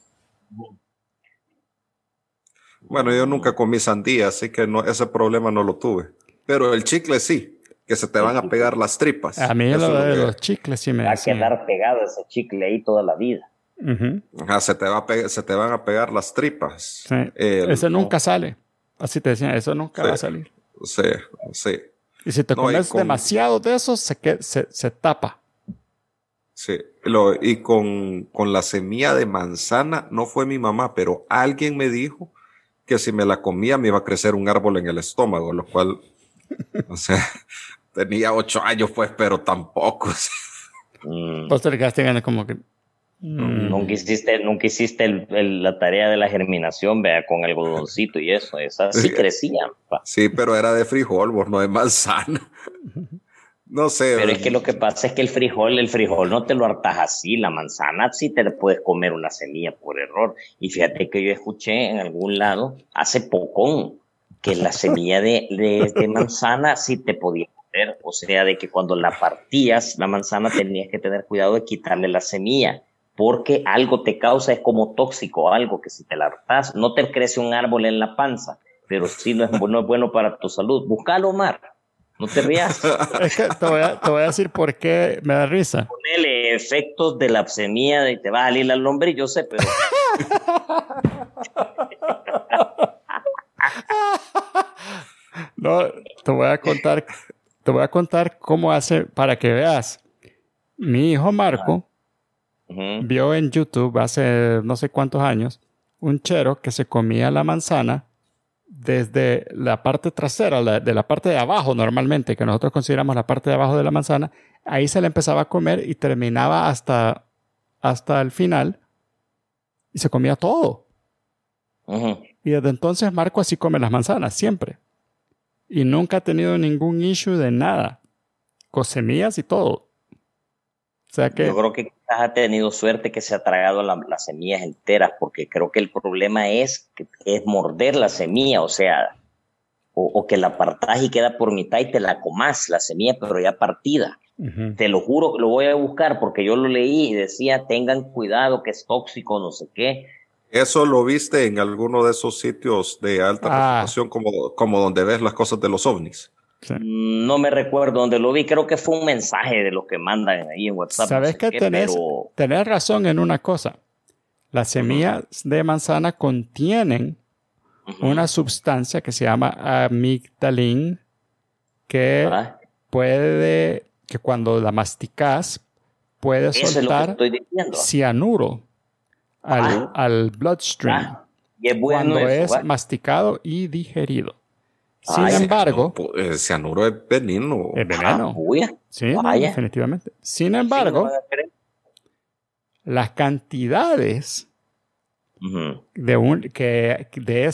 Speaker 2: Bueno, yo nunca comí sandía, así que ese problema no lo tuve. Pero el chicle sí, que se te van a pegar las tripas.
Speaker 1: A mí lo de los chicles sí me decían.
Speaker 3: Va a quedar pegado ese chicle ahí toda la vida.
Speaker 1: Uh-huh.
Speaker 2: Ajá, se te van a pegar las tripas.
Speaker 1: Sí. Ese nunca sale. Así te decían, eso nunca va a salir.
Speaker 2: Sí.
Speaker 1: Y si te comes demasiado de eso, se tapa.
Speaker 2: Sí. Y con la semilla de manzana, no fue mi mamá, pero alguien me dijo que si me la comía me iba a crecer un árbol en el estómago, lo cual, o sea, tenía 8 años pues, pero tampoco.
Speaker 1: Vos te le quedaste ganas como que...
Speaker 3: Nunca hiciste la tarea de la germinación, vea, con algodoncito y eso. Esas sí crecían.
Speaker 2: Sí, pero era de frijol, no de manzana. No sé.
Speaker 3: Pero es que lo que pasa es que el frijol no te lo hartas así. La manzana sí te puedes comer una semilla por error. Y fíjate que yo escuché en algún lado hace poco que la semilla de manzana sí te podía comer. O sea, de que cuando la partías, la manzana tenías que tener cuidado de quitarle la semilla. Porque algo te causa, es como tóxico, algo que si te la hartas, no te crece un árbol en la panza, pero sí no es bueno para tu salud. Búscalo, Omar. No te rías.
Speaker 1: Es que te voy a decir por qué me da risa.
Speaker 3: Ponele efectos de la semilla y te va a salir la lombriz, yo sé, pero...
Speaker 1: No, te voy a contar cómo hace, para que veas. Mi hijo Marco vio en YouTube hace no sé cuántos años un chero que se comía la manzana desde la parte trasera, de la parte de abajo normalmente, que nosotros consideramos la parte de abajo de la manzana. Ahí se le empezaba a comer y terminaba hasta el final y se comía todo. Y desde entonces Marco así come las manzanas, siempre. Y nunca ha tenido ningún issue de nada. Con semillas y todo. O sea que...
Speaker 3: Yo creo que quizás ha tenido suerte que se ha tragado las semillas enteras, porque creo que el problema es morder la semilla, o sea, o que la partás y queda por mitad y te la comás, la semilla, pero ya partida. Te lo juro que lo voy a buscar porque yo lo leí y decía, tengan cuidado que es tóxico, no sé qué.
Speaker 2: ¿Eso lo viste en alguno de esos sitios de alta reputación como donde ves las cosas de los ovnis?
Speaker 1: Sí.
Speaker 3: No me recuerdo dónde lo vi, creo que fue un mensaje de los que mandan ahí en WhatsApp.
Speaker 1: Sabes que tenés razón en una cosa. Las semillas de manzana contienen una sustancia que se llama amigdalina que que cuando la masticas puede soltar cianuro al bloodstream
Speaker 3: y es bueno
Speaker 1: cuando
Speaker 3: eso,
Speaker 1: es masticado y digerido. Sin embargo,
Speaker 2: el cianuro es veneno.
Speaker 1: Es veneno. Sí, no, definitivamente. Sin embargo, las cantidades de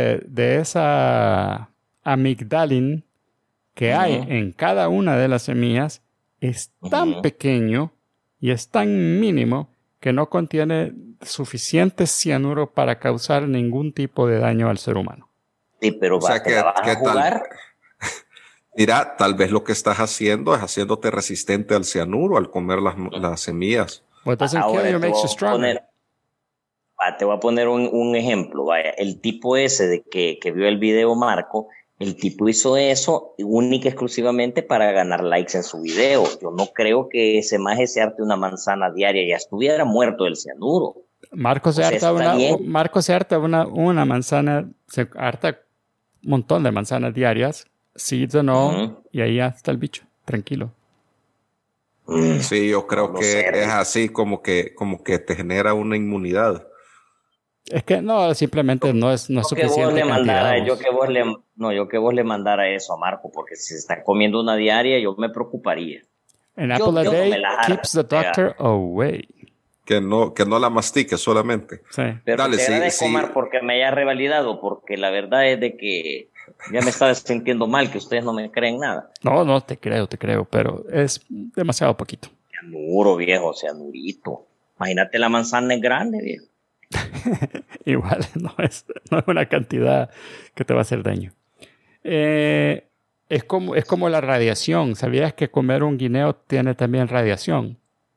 Speaker 1: esa amigdalina que hay en cada una de las semillas es tan pequeño y es tan mínimo que no contiene suficiente cianuro para causar ningún tipo de daño al ser humano.
Speaker 3: Sí, pero
Speaker 2: o sea,
Speaker 3: ¿te la vas a jugar?
Speaker 2: Mira, tal vez lo que estás haciendo es haciéndote resistente al cianuro al comer las semillas.
Speaker 1: What doesn't kill you makes you stronger.
Speaker 3: Te voy a poner un ejemplo. Vaya, el tipo ese de que vio el video Marco, el tipo hizo eso única y exclusivamente para ganar likes en su video. Yo no creo que ese maje se arte una manzana diaria, ya estuviera muerto del cianuro.
Speaker 1: Marco se harta una manzana, se harta un montón de manzanas diarias, seeds o no, y ahí ya está el bicho, tranquilo.
Speaker 2: Sí, yo creo que es así como que te genera una inmunidad.
Speaker 1: Es que no, simplemente no es suficiente cantidad.
Speaker 3: Yo que vos le mandara eso a Marco, porque si se está comiendo una diaria, yo me preocuparía.
Speaker 1: An apple a day keeps the doctor away.
Speaker 2: Que no la mastique solamente.
Speaker 1: Sí.
Speaker 3: Pero te agradezco, Mar, porque me haya revalidado, porque la verdad es de que ya me estaba sintiendo mal, que ustedes no me creen nada.
Speaker 1: No, te creo, pero es demasiado poquito.
Speaker 3: Cianuro, viejo, cianurito. Imagínate, la manzana es grande, viejo.
Speaker 1: Igual, no es una cantidad que te va a hacer daño. Es como la radiación. ¿Sabías que comer un guineo tiene también radiación?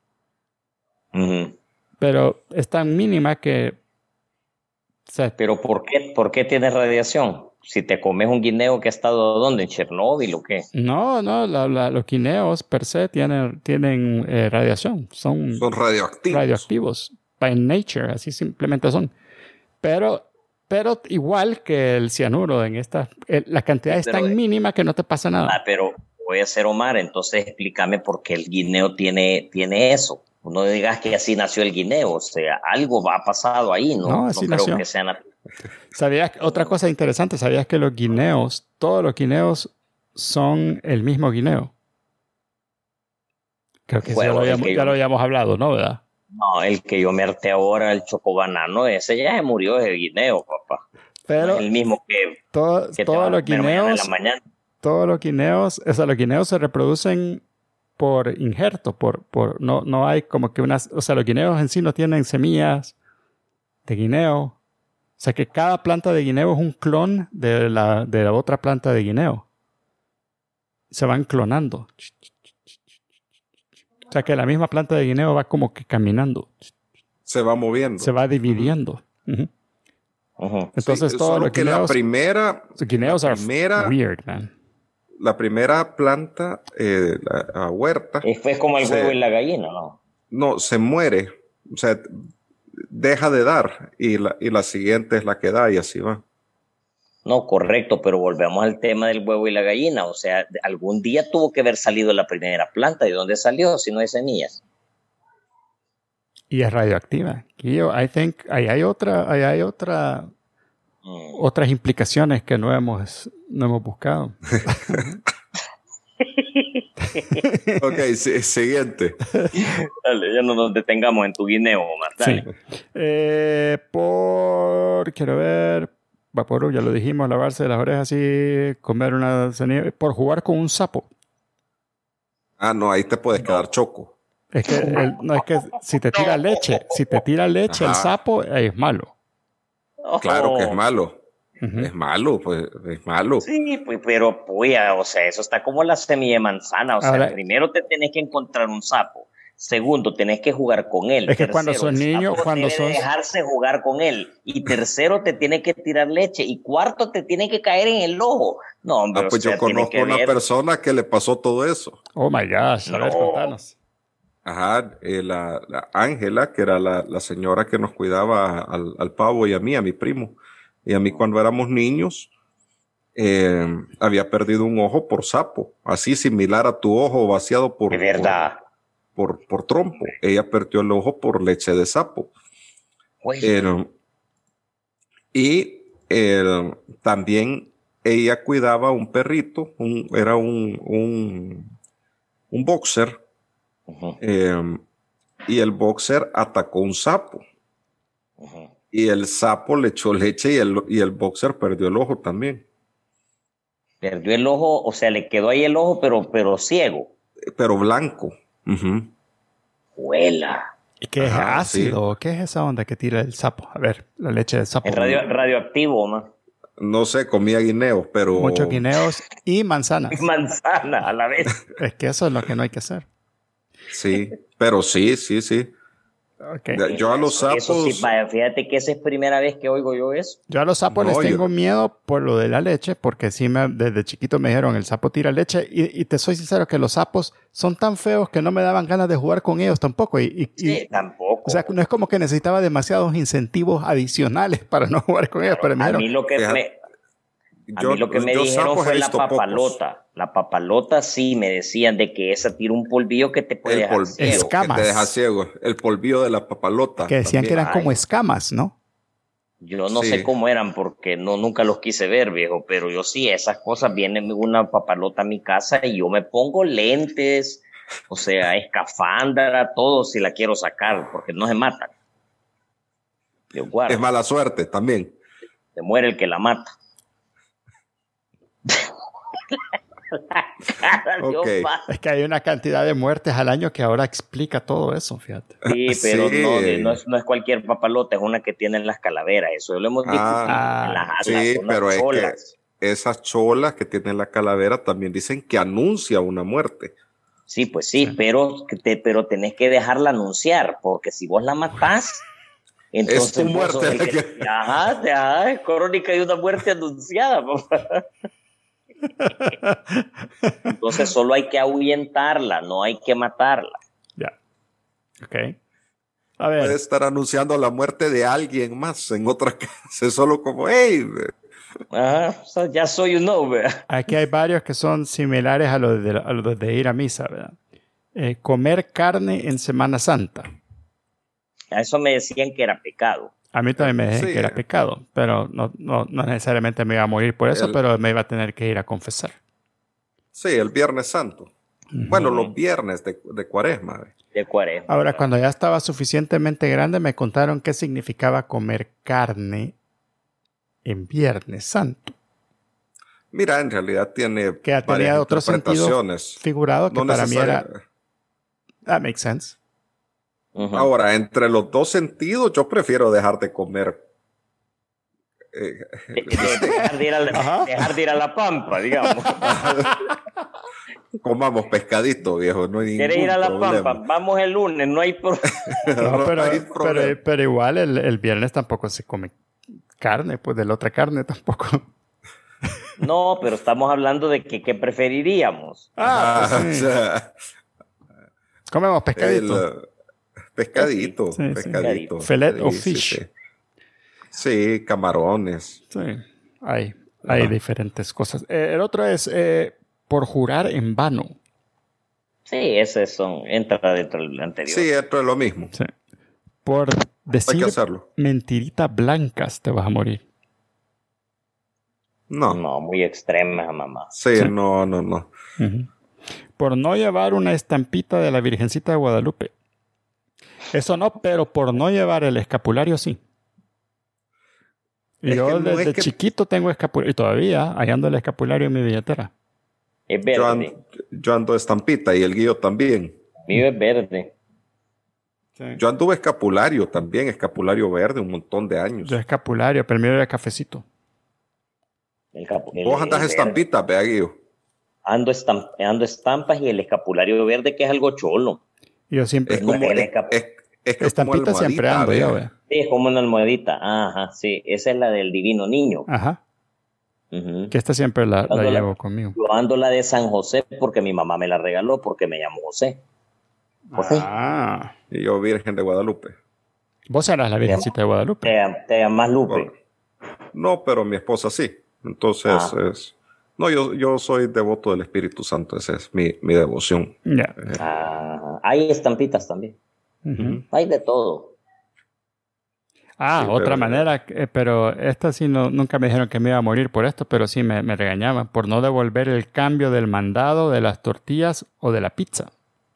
Speaker 1: Pero es tan mínima que...
Speaker 3: ¿Pero por qué tiene radiación? Si te comes un guineo que ha estado ¿dónde? ¿En Chernóbil o qué?
Speaker 1: No, los guineos per se tienen radiación. Son radioactivos. By nature, así simplemente son. Pero igual que el cianuro en la cantidad es tan mínima que no te pasa nada.
Speaker 3: Pero voy a ser Omar, entonces explícame por qué el guineo tiene eso. No digas que así nació el guineo, o sea, algo ha pasado ahí, no
Speaker 1: así
Speaker 3: creo
Speaker 1: nació.
Speaker 3: Que sea natural.
Speaker 1: ¿Sabías otra cosa interesante? ¿Sabías que todos los guineos son el mismo guineo? Creo que ya lo habíamos hablado, ¿no? ¿Verdad?
Speaker 3: No, el que yo me harté ahora, el chocobanano, ese ya se murió, ese guineo, papá.
Speaker 1: Pero
Speaker 3: no es el mismo que
Speaker 1: todos los guineos, los guineos se reproducen por injerto, no hay como que los guineos en sí no tienen semillas de guineo. O sea que cada planta de guineo es un clon de la otra planta de guineo. Se van clonando. O sea que la misma planta de guineo va como que caminando.
Speaker 2: Se va moviendo.
Speaker 1: Se va dividiendo. Entonces todos los guineos... Los guineos are weird, man.
Speaker 2: La primera planta, la huerta...
Speaker 3: Es como el huevo y la gallina, ¿no?
Speaker 2: No, se muere. O sea, deja de dar y la siguiente es la que da y así va.
Speaker 3: No, correcto, pero volvemos al tema del huevo y la gallina. O sea, algún día tuvo que haber salido la primera planta. ¿De dónde salió si no hay semillas?
Speaker 1: Y es radioactiva. I think hay otras implicaciones que no hemos buscado.
Speaker 2: Ok, siguiente.
Speaker 3: Dale, ya no nos detengamos en tu guineo, Omar. Dale.
Speaker 1: Sí. Quiero ver... Vaporub, ya lo dijimos, lavarse las orejas y comer una semilla por jugar con un sapo.
Speaker 2: No, ahí te puedes quedar choco.
Speaker 1: Es que si te tira leche, el sapo es malo.
Speaker 2: Claro que es malo. Es malo, pues es malo.
Speaker 3: Sí, pues, pero o sea, eso está como la semilla de manzana. O sea, ahora, primero te tenés que encontrar un sapo. Segundo, tenés que jugar con él.
Speaker 1: Es que cuando sos niño, cuando sos...
Speaker 3: dejarse jugar con él. Y tercero, te tiene que tirar leche. Y cuarto, te tiene que caer en el ojo. No, hombre,
Speaker 2: pues yo conozco una persona que le pasó todo eso.
Speaker 1: Oh my gosh, a ver, contanos.
Speaker 2: Ajá, la Ángela, que era la señora que nos cuidaba al pavo y a mí, a mi primo. Y a mí cuando éramos niños, había perdido un ojo por sapo. Así similar a tu ojo vaciado por...
Speaker 3: De verdad.
Speaker 2: Por trompo. Ella perdió el ojo por leche de sapo. También ella cuidaba un perrito, era un boxer, y el boxer atacó un sapo. Y el sapo le echó leche y el boxer perdió el ojo también.
Speaker 3: Perdió el ojo, o sea, le quedó ahí el ojo, pero ciego.
Speaker 2: Pero blanco.
Speaker 3: Huela.
Speaker 1: ¿Y qué es ácido? Sí. ¿Qué es esa onda que tira el sapo? A ver, la leche del sapo.
Speaker 3: Es radioactivo, ¿no?
Speaker 2: No sé, comía guineos, pero...
Speaker 1: Muchos guineos y manzanas.
Speaker 3: Manzana a la vez.
Speaker 1: Es que eso es lo que no hay que hacer.
Speaker 2: Sí, pero sí. Okay. Yo a los sapos...
Speaker 3: Eso sí, vaya, fíjate que esa es primera vez que oigo yo eso.
Speaker 1: Yo a los sapos les tengo miedo por lo de la leche, porque sí desde chiquito me dijeron el sapo tira leche, y te soy sincero que los sapos son tan feos que no me daban ganas de jugar con ellos tampoco.
Speaker 3: Sí, tampoco.
Speaker 1: O sea, no es como que necesitaba demasiados incentivos adicionales para no jugar con ellos, pero me dijeron...
Speaker 3: A mí lo que me dijeron fue la papalota. Pocos. La papalota sí me decían de que esa tira un polvillo que te puede dejar ciego.
Speaker 1: Escamas.
Speaker 2: Que te deja ciego. El polvillo de la papalota.
Speaker 1: Que decían también. Que eran como escamas, ¿no?
Speaker 3: Yo no sé cómo eran porque nunca los quise ver, viejo, pero yo sí, esas cosas, viene una papalota a mi casa y yo me pongo lentes, o sea, escafandra, todo si la quiero sacar, porque no se matan. Yo guardo.
Speaker 2: Es mala suerte también.
Speaker 3: Se muere el que la mata.
Speaker 1: Okay. Es que hay una cantidad de muertes al año que ahora explica todo eso, fíjate.
Speaker 3: Sí, pero no es cualquier papalota, es una que tienen las calaveras, eso lo hemos discutido.
Speaker 2: Pero cholas. Es que esas cholas que tienen la calavera también dicen que anuncia una muerte.
Speaker 3: Sí, pues sí. Pero tenés que dejarla anunciar, porque si vos la matás, entonces
Speaker 2: es tu muerte.
Speaker 3: Es crónica de una muerte anunciada, papá. Entonces solo hay que ahuyentarla, no hay que matarla.
Speaker 1: Ya. Ok. A ver.
Speaker 2: Puede estar anunciando la muerte de alguien más en otra casa, solo como, hey.
Speaker 3: Ya soy un hombre.
Speaker 1: Aquí hay varios que son similares a los de ir a misa, ¿verdad? Comer carne en Semana Santa.
Speaker 3: A eso me decían que era pecado.
Speaker 1: A mí también me decían que era pecado, pero no necesariamente me iba a morir por eso, pero me iba a tener que ir a confesar.
Speaker 2: Sí, el Viernes Santo. Bueno, los viernes de Cuaresma.
Speaker 3: De Cuaresma.
Speaker 1: Ahora, cuando ya estaba suficientemente grande, me contaron qué significaba comer carne en Viernes Santo.
Speaker 2: Mira, en realidad tiene
Speaker 1: varias otro sentido figurado que para mí era... That makes sense.
Speaker 2: Ahora, entre los dos sentidos, yo prefiero dejar de comer.
Speaker 3: Dejar de ir a la pampa, digamos.
Speaker 2: Comamos pescadito, viejo. No hay ningún
Speaker 3: ¿Quieres ir a la
Speaker 2: problema.
Speaker 3: pampa? Vamos el lunes, no hay
Speaker 1: problema. Pero igual el viernes tampoco se come carne, pues de la otra carne tampoco.
Speaker 3: No, pero estamos hablando de qué preferiríamos.
Speaker 1: Pues sí. Comemos pescadito.
Speaker 2: Pescadito.
Speaker 1: Filet o fish.
Speaker 2: Sí, camarones.
Speaker 1: Sí, hay diferentes cosas. El otro es por jurar en vano.
Speaker 3: Sí, ese entra dentro del anterior.
Speaker 2: Sí, esto es lo mismo.
Speaker 1: Sí. Por decir mentiritas blancas te vas a morir.
Speaker 3: No, muy extrema, mamá.
Speaker 2: Sí. No.
Speaker 1: Uh-huh. Por no llevar una estampita de la Virgencita de Guadalupe. Eso no, pero por no llevar el escapulario sí. Y yo desde chiquito tengo escapulario. Y todavía ahí ando el escapulario en mi billetera.
Speaker 3: Es verde.
Speaker 2: Yo ando estampita y el guío también.
Speaker 3: Mío es verde.
Speaker 2: Sí. Yo anduve escapulario también, escapulario verde, un montón de años.
Speaker 1: Yo escapulario, pero el mío era cafecito.
Speaker 2: Vos andas estampitas, vea, guío.
Speaker 3: Ando estampas y el escapulario verde, que es algo cholo.
Speaker 1: Yo siempre...
Speaker 2: Es como, es que
Speaker 1: estampita
Speaker 2: como
Speaker 1: siempre ando yo, ¿ve?
Speaker 3: Sí, es como una almohadita. Ajá, sí. Esa es la del Divino Niño.
Speaker 1: Ajá.
Speaker 3: Uh-huh.
Speaker 1: Que esta siempre la llevo conmigo.
Speaker 3: Yo ando la de San José porque mi mamá me la regaló porque me llamo José. José.
Speaker 1: Ah.
Speaker 2: Y yo Virgen de Guadalupe.
Speaker 1: Vos eras la Virgencita de Guadalupe.
Speaker 3: Te llamas Lupe.
Speaker 2: No, pero mi esposa sí. Entonces no, yo soy devoto del Espíritu Santo. Esa es mi devoción.
Speaker 1: Yeah.
Speaker 3: Hay estampitas también.
Speaker 1: Uh-huh.
Speaker 3: Hay de todo.
Speaker 1: Sí, otra manera, pero esta sí nunca me dijeron que me iba a morir por esto, pero sí me regañaban por no devolver el cambio del mandado de las tortillas o de la pizza.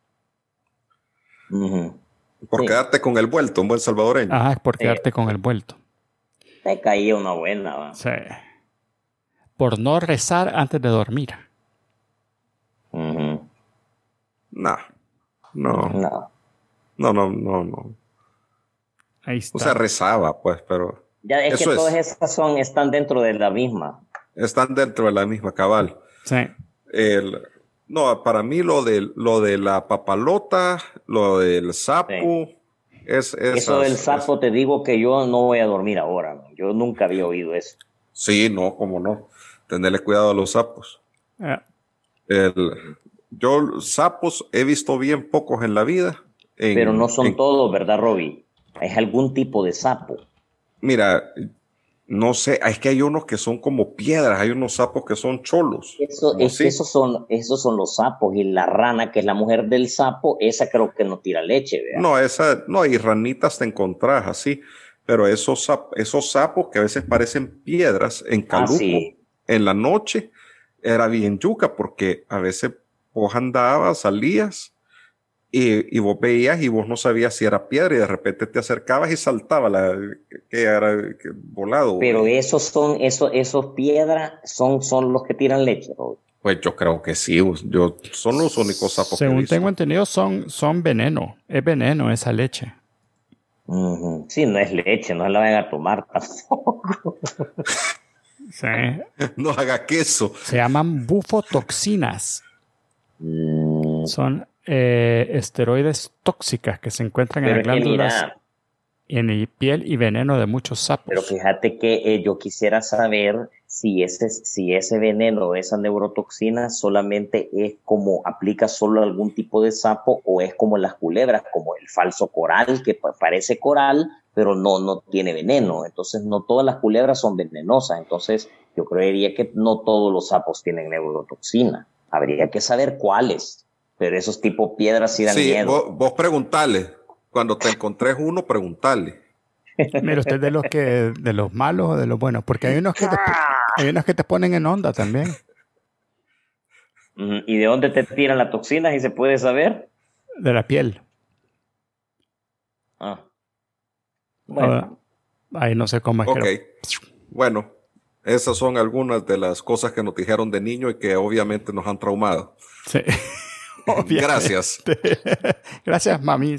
Speaker 3: Uh-huh.
Speaker 2: Por quedarte con el vuelto, un buen salvadoreño.
Speaker 1: Ajá, por quedarte con el vuelto.
Speaker 3: Te caía una buena, ¿va?
Speaker 1: Sí. Por no rezar antes de dormir.
Speaker 3: Uh-huh.
Speaker 2: No.
Speaker 1: Ahí está.
Speaker 2: O sea, rezaba, pues, pero...
Speaker 3: Ya es que todas esas están dentro de la misma.
Speaker 2: Están dentro de la misma cabal.
Speaker 1: Sí.
Speaker 2: No, para mí lo de la papalota, lo del sapo... Sí.
Speaker 3: Eso del sapo, te digo que yo no voy a dormir ahora, ¿no? Yo nunca había oído eso.
Speaker 2: Sí, no, cómo no. Tenerle cuidado a los sapos. Yo sapos he visto bien pocos en la vida.
Speaker 3: Pero no son todos, ¿verdad, Robbie? ¿Es algún tipo de sapo?
Speaker 2: Mira, no sé, es que hay unos que son como piedras, hay unos sapos que son cholos.
Speaker 3: Esos son los sapos, y la rana, que es la mujer del sapo, esa creo que no tira leche, ¿verdad?
Speaker 2: No, y ranitas te encontrás así, pero esos sapos que a veces parecen piedras en Caluco, en la noche, era bien yuca, porque a veces vos andabas, salías, y vos veías y vos no sabías si era piedra y de repente te acercabas y saltaba que era volado.
Speaker 3: Pero esos piedras son los que tiran leche, ¿no?
Speaker 2: Pues yo creo que sí, son los únicos sapos.
Speaker 1: Según tengo entendido, son veneno. Es veneno esa leche.
Speaker 3: Uh-huh. Sí, no es leche, no la vayan a tomar tampoco.
Speaker 1: Sí.
Speaker 2: No haga queso.
Speaker 1: Se llaman bufotoxinas. Son esteroides tóxicas que se encuentran en las glándulas, en la piel y veneno de muchos sapos.
Speaker 3: Pero fíjate que yo quisiera saber si ese veneno, esa neurotoxina solamente es como aplica solo a algún tipo de sapo, o es como las culebras, como el falso coral, que parece coral, pero no tiene veneno. Entonces no todas las culebras son venenosas. Entonces yo creería que no todos los sapos tienen neurotoxina. Habría que saber cuáles. Pero esos tipos piedras sí dan miedo.
Speaker 2: Vos preguntale. Cuando te encontres uno, preguntale.
Speaker 1: Mira, usted de los malos o de los buenos, porque hay unos que te ponen en onda también.
Speaker 3: ¿Y de dónde te tiran las toxinas y se puede saber?
Speaker 1: De la piel.
Speaker 3: Bueno.
Speaker 1: Ahí no sé cómo es.
Speaker 2: Okay. Bueno, esas son algunas de las cosas que nos dijeron de niño y que obviamente nos han traumado.
Speaker 1: Sí.
Speaker 2: Gracias.
Speaker 1: Gracias, mami.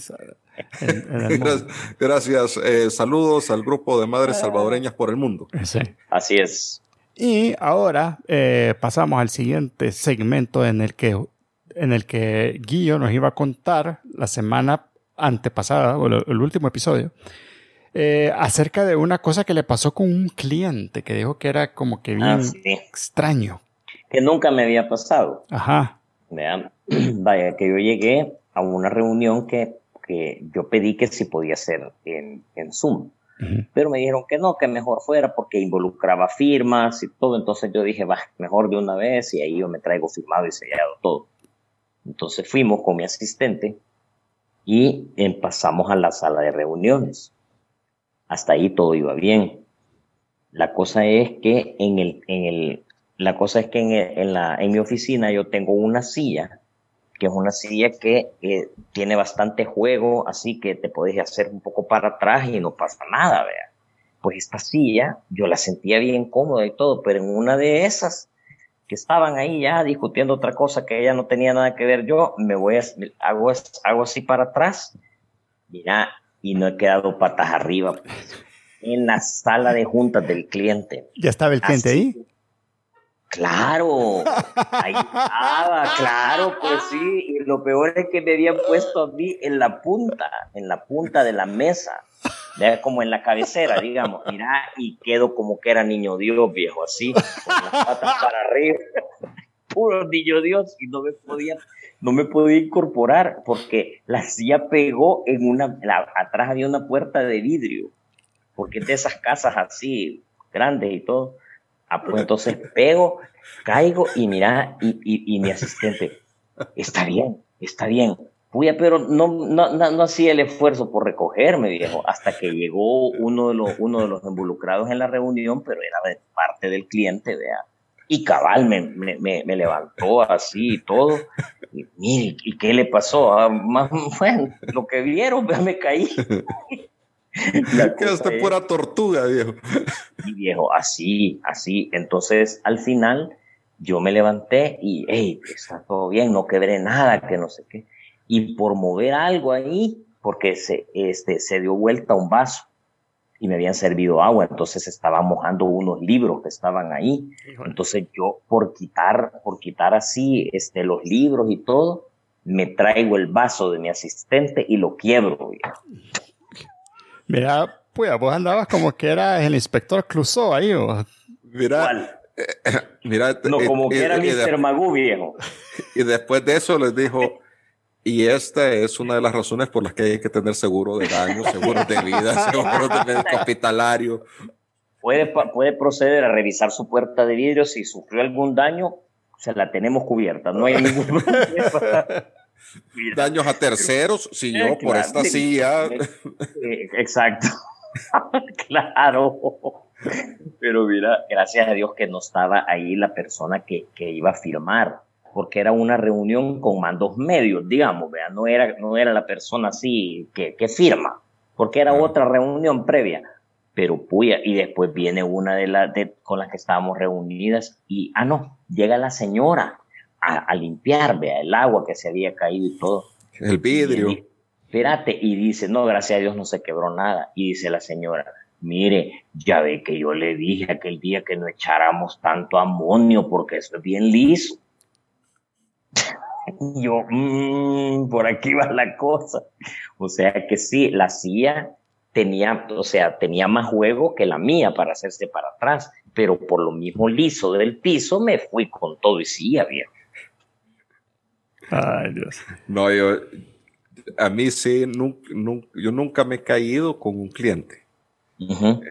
Speaker 2: Gracias. Saludos al grupo de madres salvadoreñas por el mundo.
Speaker 1: Sí.
Speaker 3: Así es.
Speaker 1: Y ahora pasamos al siguiente segmento en el que Guillo nos iba a contar la semana antepasada, o el último episodio, acerca de una cosa que le pasó con un cliente que dijo que era como que bien extraño.
Speaker 3: Que nunca me había pasado.
Speaker 1: Ajá.
Speaker 3: Vean, vaya, que yo llegué a una reunión que yo pedí que si podía ser en Zoom. Uh-huh. Pero me dijeron que no, que mejor fuera porque involucraba firmas y todo. Entonces yo dije, mejor de una vez, y ahí yo me traigo firmado y sellado todo. Entonces fuimos con mi asistente y pasamos a la sala de reuniones. Hasta ahí todo iba bien. La cosa es que en mi oficina yo tengo una silla, que es una silla que tiene bastante juego, así que te podés hacer un poco para atrás y no pasa nada, vea. Pues esta silla yo la sentía bien cómoda y todo, pero en una de esas que estaban ahí ya discutiendo otra cosa que ella no tenía nada que ver, yo hago así para atrás, mira, y no he quedado patas arriba, pues, en la sala de juntas del cliente.
Speaker 1: ¿Ya estaba el cliente ahí?
Speaker 3: Claro, ahí estaba, claro, pues sí, y lo peor es que me habían puesto a mí en la punta de la mesa, ¿verdad? Como en la cabecera, digamos, mira, y quedo como que era niño Dios, viejo, así, con las patas para arriba, puro niño Dios, y no me podía incorporar, porque la silla pegó atrás había una puerta de vidrio, porque es de esas casas así, grandes y todo. Pues entonces pego, caigo y mira, y mi asistente, está bien. Puya, pero no hacía el esfuerzo por recogerme, viejo, hasta que llegó uno de los involucrados en la reunión, pero era de parte del cliente, vea. Y cabal me levantó así y todo. Y mire, ¿y qué le pasó? Bueno, lo que vieron, vea, me caí.
Speaker 2: Quedaste pura tortuga, viejo.
Speaker 3: Y viejo, así. Entonces, al final, yo me levanté y, hey, está todo bien, no quebré nada, que no sé qué. Y por mover algo ahí, porque se dio vuelta un vaso y me habían servido agua, entonces estaba mojando unos libros que estaban ahí. Entonces yo, por quitar así los libros y todo, me traigo el vaso de mi asistente y lo quiebro, viejo.
Speaker 1: Mira, pues vos andabas como que eras el inspector Clouseau ahí, ¿o?
Speaker 2: Mira,
Speaker 3: no, como que era Mr. Magoo, viejo.
Speaker 2: Y después de eso les dijo, y esta es una de las razones por las que hay que tener seguro de daño, seguros de vida, seguros de médico hospitalario.
Speaker 3: Puede proceder a revisar su puerta de vidrio. Si sufrió algún daño, se la tenemos cubierta. No hay ningún problema.
Speaker 2: Daños a terceros, si yo por esta silla.
Speaker 3: Exacto. Claro. Pero mira, gracias a Dios que no estaba ahí la persona que iba a firmar, porque era una reunión con mandos medios, digamos, ¿verdad? No era la persona así que firma, porque era otra reunión previa. Pero puya, y después viene una con las que estábamos reunidas y, llega la señora a limpiar, vea, el agua que se había caído y todo.
Speaker 2: El vidrio.
Speaker 3: Espérate, y dice, no, gracias a Dios no se quebró nada. Y dice la señora, mire, ya ve que yo le dije aquel día que no echáramos tanto amonio porque eso es bien liso. Y yo, por aquí va la cosa. O sea que sí, la silla tenía más juego que la mía para hacerse para atrás, pero por lo mismo liso del piso me fui con todo y silla, viejo.
Speaker 1: Ay, Dios.
Speaker 2: No, a mí sí, yo nunca me he caído con un cliente.
Speaker 3: Uh-huh.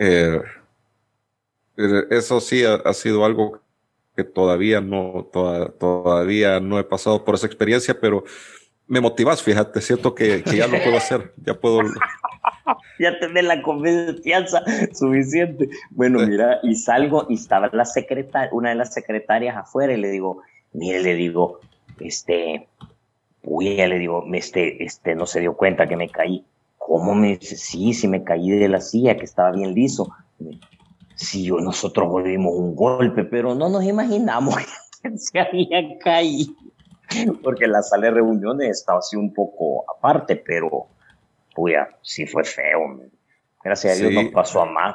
Speaker 2: Eso sí ha sido algo que todavía no he pasado por esa experiencia, pero me motivas, fíjate, siento que ya lo puedo hacer, ya puedo.
Speaker 3: Ya tenés la confianza suficiente. Bueno, mira, y salgo y estaba una de las secretarias afuera y le digo, mire, no se dio cuenta que me caí. ¿Cómo me dice? Sí, me caí de la silla, que estaba bien liso. Sí, nosotros volvimos un golpe, pero no nos imaginamos que se había caído. Porque la sala de reuniones estaba así un poco aparte, pero puya, sí fue feo. Gracias a Dios no pasó a más.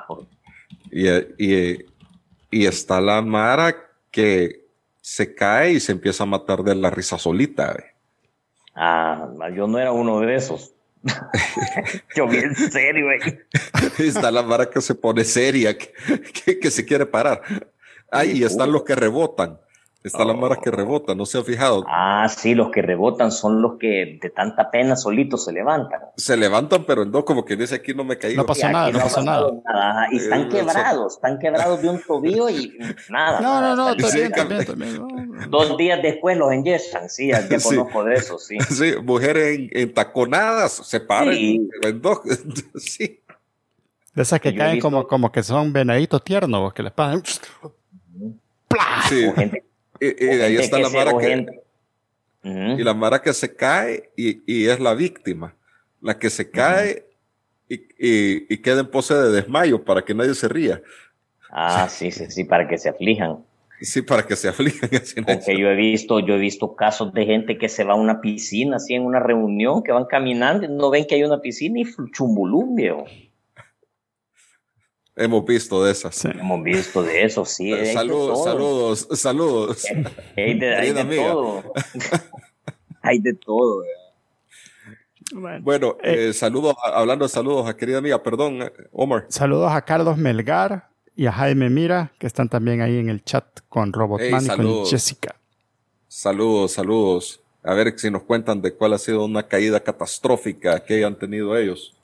Speaker 2: Y está la mara que se cae y se empieza a matar de la risa solita.
Speaker 3: Yo no era uno de esos. Yo bien serio, güey.
Speaker 2: Está la mara que se pone seria, que se quiere parar. Y están los que rebotan. Está la mara que rebota, ¿no se ha fijado?
Speaker 3: Sí, los que rebotan son los que de tanta pena solitos se levantan.
Speaker 2: Se levantan, pero no, como que dice aquí no me caí.
Speaker 1: No pasó nada, no pasó nada.
Speaker 3: Y están quebrados de un tobillo y nada.
Speaker 1: No, también.
Speaker 3: 2 días después los enyesan, sí, ya conozco de eso, sí.
Speaker 2: Sí, mujeres entaconadas, se paran en dos, sí.
Speaker 1: De esas que caen como que son venaditos tiernos, que les pasan.
Speaker 2: Sí. Y ahí está la mara y la mara que se cae y es la víctima, la que se cae y queda en pose de desmayo para que nadie se ría.
Speaker 3: Sí, para que se aflijan.
Speaker 2: Sí, para que se aflijan.
Speaker 3: Porque yo he visto casos de gente que se va a una piscina, así en una reunión, que van caminando y no ven que hay una piscina y chumbulum, viejo.
Speaker 2: Hemos visto de esas.
Speaker 1: Sí.
Speaker 3: Hemos visto de eso, sí.
Speaker 2: Saludos.
Speaker 3: Hay de todo. Hay de todo.
Speaker 2: Bueno, saludos, hablando de saludos a querida amiga, perdón, Omar.
Speaker 1: Saludos a Carlos Melgar y a Jaime Mira, que están también ahí en el chat con Robotman y con Jessica.
Speaker 2: Saludos. A ver si nos cuentan de cuál ha sido una caída catastrófica que hayan tenido ellos.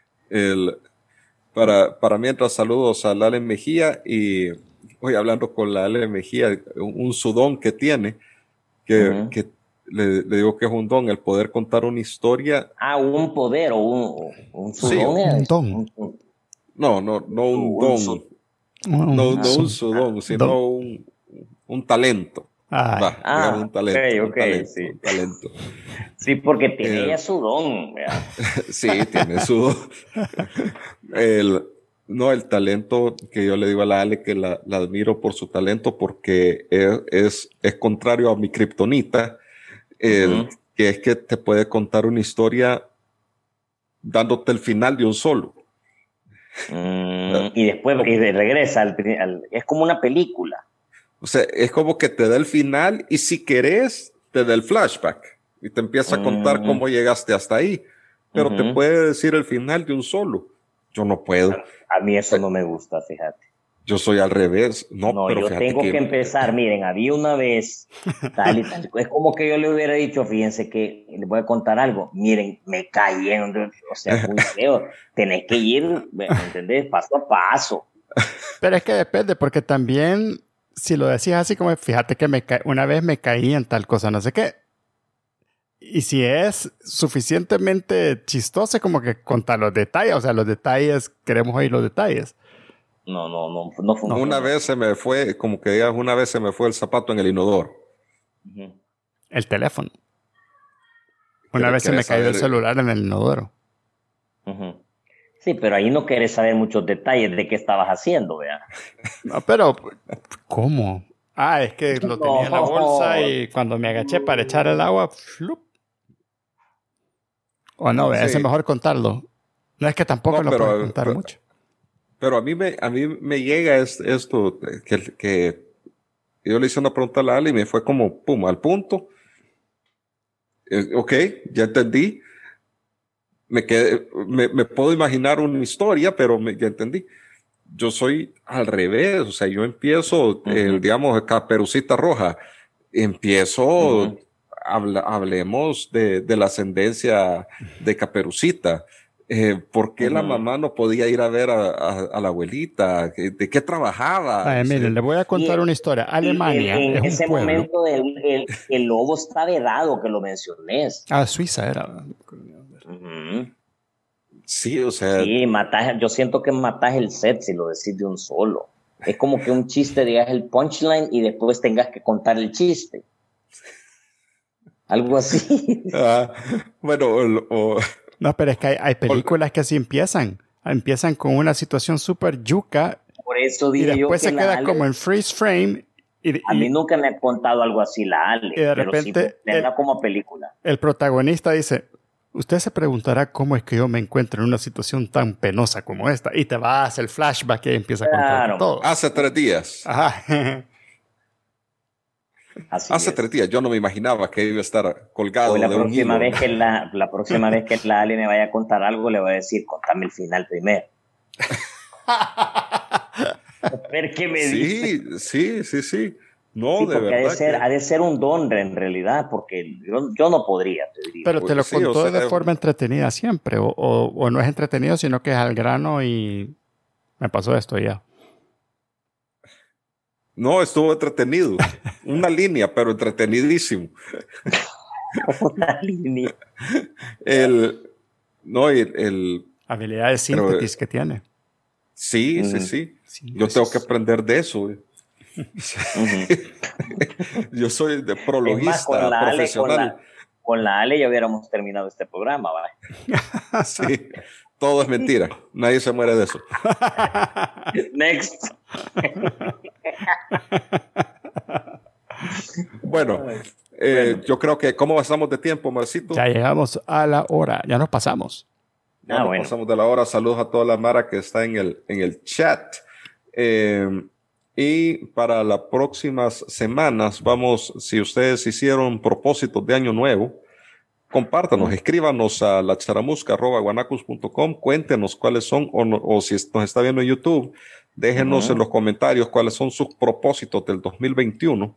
Speaker 2: Para mientras, saludos a Lale Mejía, y hoy hablando con la Ale Mejía, un sudón que tiene, que le digo que es un don, el poder contar una historia.
Speaker 3: Un poder o un sudón.
Speaker 1: Sí, un don.
Speaker 2: No un don. No un sudón, sino un talento.
Speaker 3: Un talento.
Speaker 2: Un talento.
Speaker 3: Sí, porque tiene ella su don.
Speaker 2: Sí, tiene su don. El talento que yo le digo a la Ale, que la admiro por su talento, porque es contrario a mi kriptonita, que es que te puede contar una historia dándote el final de un solo.
Speaker 3: Y después regresa es como una película.
Speaker 2: O sea, es como que te da el final y si querés, te da el flashback y te empieza a contar cómo llegaste hasta ahí. Pero te puede decir el final de un solo. Yo no puedo.
Speaker 3: A mí eso no me gusta, fíjate.
Speaker 2: Yo soy al revés. No, pero
Speaker 3: yo tengo que empezar. Miren, había una vez, tal y tal. Es como que yo le hubiera dicho, fíjense que les voy a contar algo. Miren, me caí o sea, muy feo. Tenés que ir, ¿me entendés? Paso a paso.
Speaker 1: Pero es que depende, porque también, si lo decís así como, fíjate que una vez me caí en tal cosa, no sé qué. Y si es suficientemente chistoso, como que contar los detalles. O sea, los detalles, queremos oír los detalles.
Speaker 3: No funciona.
Speaker 2: Una vez se me fue, como que digas, una vez se me fue el zapato en el inodoro.
Speaker 1: El teléfono. Una vez se me cayó el celular en el inodoro.
Speaker 3: Sí, pero ahí no querés saber muchos detalles de qué estabas haciendo, ¿vea?
Speaker 1: No, pero, ¿cómo? Es que lo tenía en la bolsa y cuando me agaché para echar el agua, ¡flup! O no, es mejor contarlo. No es que tampoco lo puedo contar mucho.
Speaker 2: Pero a mí me llega esto que yo le hice una pregunta a la Ale y me fue como, pum, al punto. Ok, ya entendí. Me puedo imaginar una historia, pero ya entendí. Yo soy al revés, o sea, yo empiezo, digamos, Caperucita Roja. Empiezo, hablemos de la ascendencia de Caperucita. ¿Por qué la mamá no podía ir a ver a la abuelita? ¿De qué trabajaba?
Speaker 1: Miren, le voy a contar una historia. Alemania
Speaker 3: en
Speaker 1: es
Speaker 3: ese
Speaker 1: un pueblo.
Speaker 3: momento el lobo está vedado, que lo mencionés.
Speaker 1: Suiza era.
Speaker 2: Sí, o sea.
Speaker 3: Sí, yo siento que matás el set si lo decís de un solo. Es como que un chiste digas el punchline y después tengas que contar el chiste. Algo así.
Speaker 2: Bueno,
Speaker 1: No, pero es que hay películas que así empiezan. Empiezan con una situación súper yuca.
Speaker 3: Por eso dije
Speaker 1: y después
Speaker 3: yo
Speaker 1: se queda como en freeze frame.
Speaker 3: A mí nunca me ha contado algo así la Ale.
Speaker 1: Y de repente,
Speaker 3: pero sí como película.
Speaker 1: El protagonista dice, usted se preguntará cómo es que yo me encuentro en una situación tan penosa como esta. Y te vas el flashback y empieza a contar todo.
Speaker 2: Hace 3 días.
Speaker 1: Ajá.
Speaker 2: Hace 3 días yo no me imaginaba que iba a estar colgado
Speaker 3: la
Speaker 2: de un hilo.
Speaker 3: La próxima vez que la Ale me vaya a contar algo, le voy a decir, contame el final primero. A ver qué me dice.
Speaker 2: Sí. No,
Speaker 3: sí,
Speaker 2: de
Speaker 3: porque
Speaker 2: verdad.
Speaker 3: Ha de ser un don en realidad, porque yo no podría, te diría.
Speaker 1: Pero te lo contó de forma entretenida siempre, o no es entretenido, sino que es al grano y me pasó esto ya.
Speaker 2: No, estuvo entretenido. Una línea, pero entretenidísimo.
Speaker 3: Una línea.
Speaker 1: Habilidad de síntesis que tiene.
Speaker 2: Sí. Yo tengo que aprender de eso. Yo soy de prologuista profesional.
Speaker 3: Con la Ale ya hubiéramos terminado este programa, ¿vale?
Speaker 2: Sí. Todo es mentira. Nadie se muere de eso.
Speaker 3: Next.
Speaker 2: Bueno, yo creo que ¿cómo pasamos de tiempo, Marcito?
Speaker 1: Ya llegamos a la hora. Ya nos pasamos.
Speaker 2: Ya nos
Speaker 3: bueno.
Speaker 2: pasamos de la hora. Saludos a toda la mara que está en el chat. Y para las próximas semanas si ustedes hicieron propósitos de año nuevo, compártanos, escríbanos a lacharamusca@guanacos.com, cuéntenos cuáles son, o si nos está viendo en YouTube, déjenos en los comentarios cuáles son sus propósitos del 2021.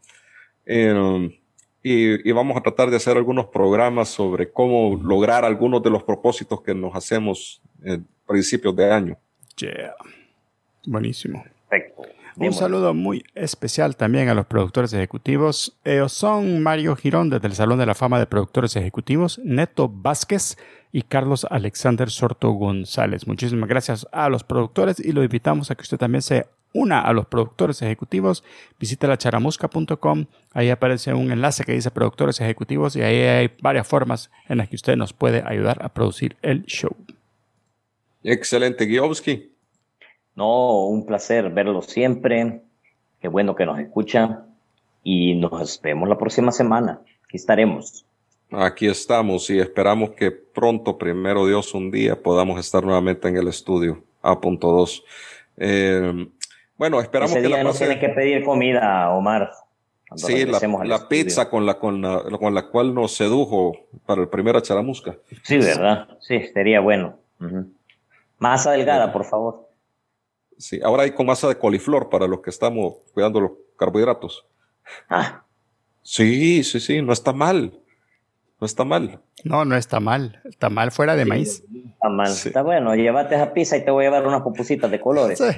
Speaker 2: Y vamos a tratar de hacer algunos programas sobre cómo lograr algunos de los propósitos que nos hacemos en principios de año.
Speaker 1: Yeah. Buenísimo.
Speaker 3: Perfecto.
Speaker 1: Un saludo muy especial también a los productores ejecutivos. Ellos son Mario Girón, desde el Salón de la Fama de Productores Ejecutivos, Neto Vázquez y Carlos Alexander Sorto González. Muchísimas gracias a los productores y lo invitamos a que usted también se una a los productores ejecutivos. Visite lacharamusca.com. Ahí aparece un enlace que dice productores ejecutivos y ahí hay varias formas en las que usted nos puede ayudar a producir el show.
Speaker 2: Excelente, Giovsky.
Speaker 3: No, un placer verlo siempre. Qué bueno que nos escucha. Y nos vemos la próxima semana. Aquí estaremos.
Speaker 2: Aquí estamos y esperamos que pronto, primero Dios, un día podamos estar nuevamente en el estudio A.2. Bueno, esperamos
Speaker 3: ese
Speaker 2: que
Speaker 3: día no tiene que pedir comida, Omar.
Speaker 2: Sí, la pizza con la cual nos sedujo para el primer Acharamusca.
Speaker 3: Sí, ¿verdad? Sí, sería bueno. Masa delgada, por favor.
Speaker 2: Sí, ahora hay con masa de coliflor para los que estamos cuidando los carbohidratos.
Speaker 3: Ah.
Speaker 2: Sí, no está mal. No está mal.
Speaker 1: No está mal. Está mal fuera de maíz.
Speaker 3: Está mal. Sí. Está bueno, llévate esa pizza y te voy a llevar unas pupusitas de colores. Sí.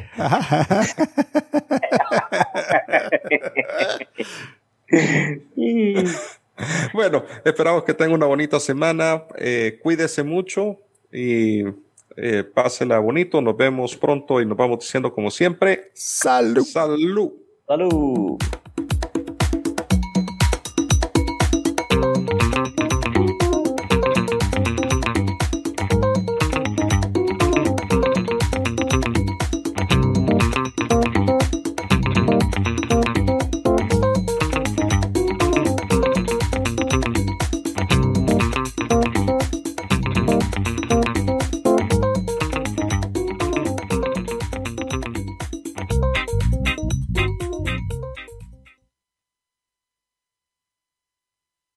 Speaker 2: Bueno, esperamos que tengan una bonita semana. Cuídese mucho y pásela bonito. Nos vemos pronto y nos vamos diciendo como siempre.
Speaker 1: ¡Salud!
Speaker 2: ¡Salud!
Speaker 3: ¡Salud!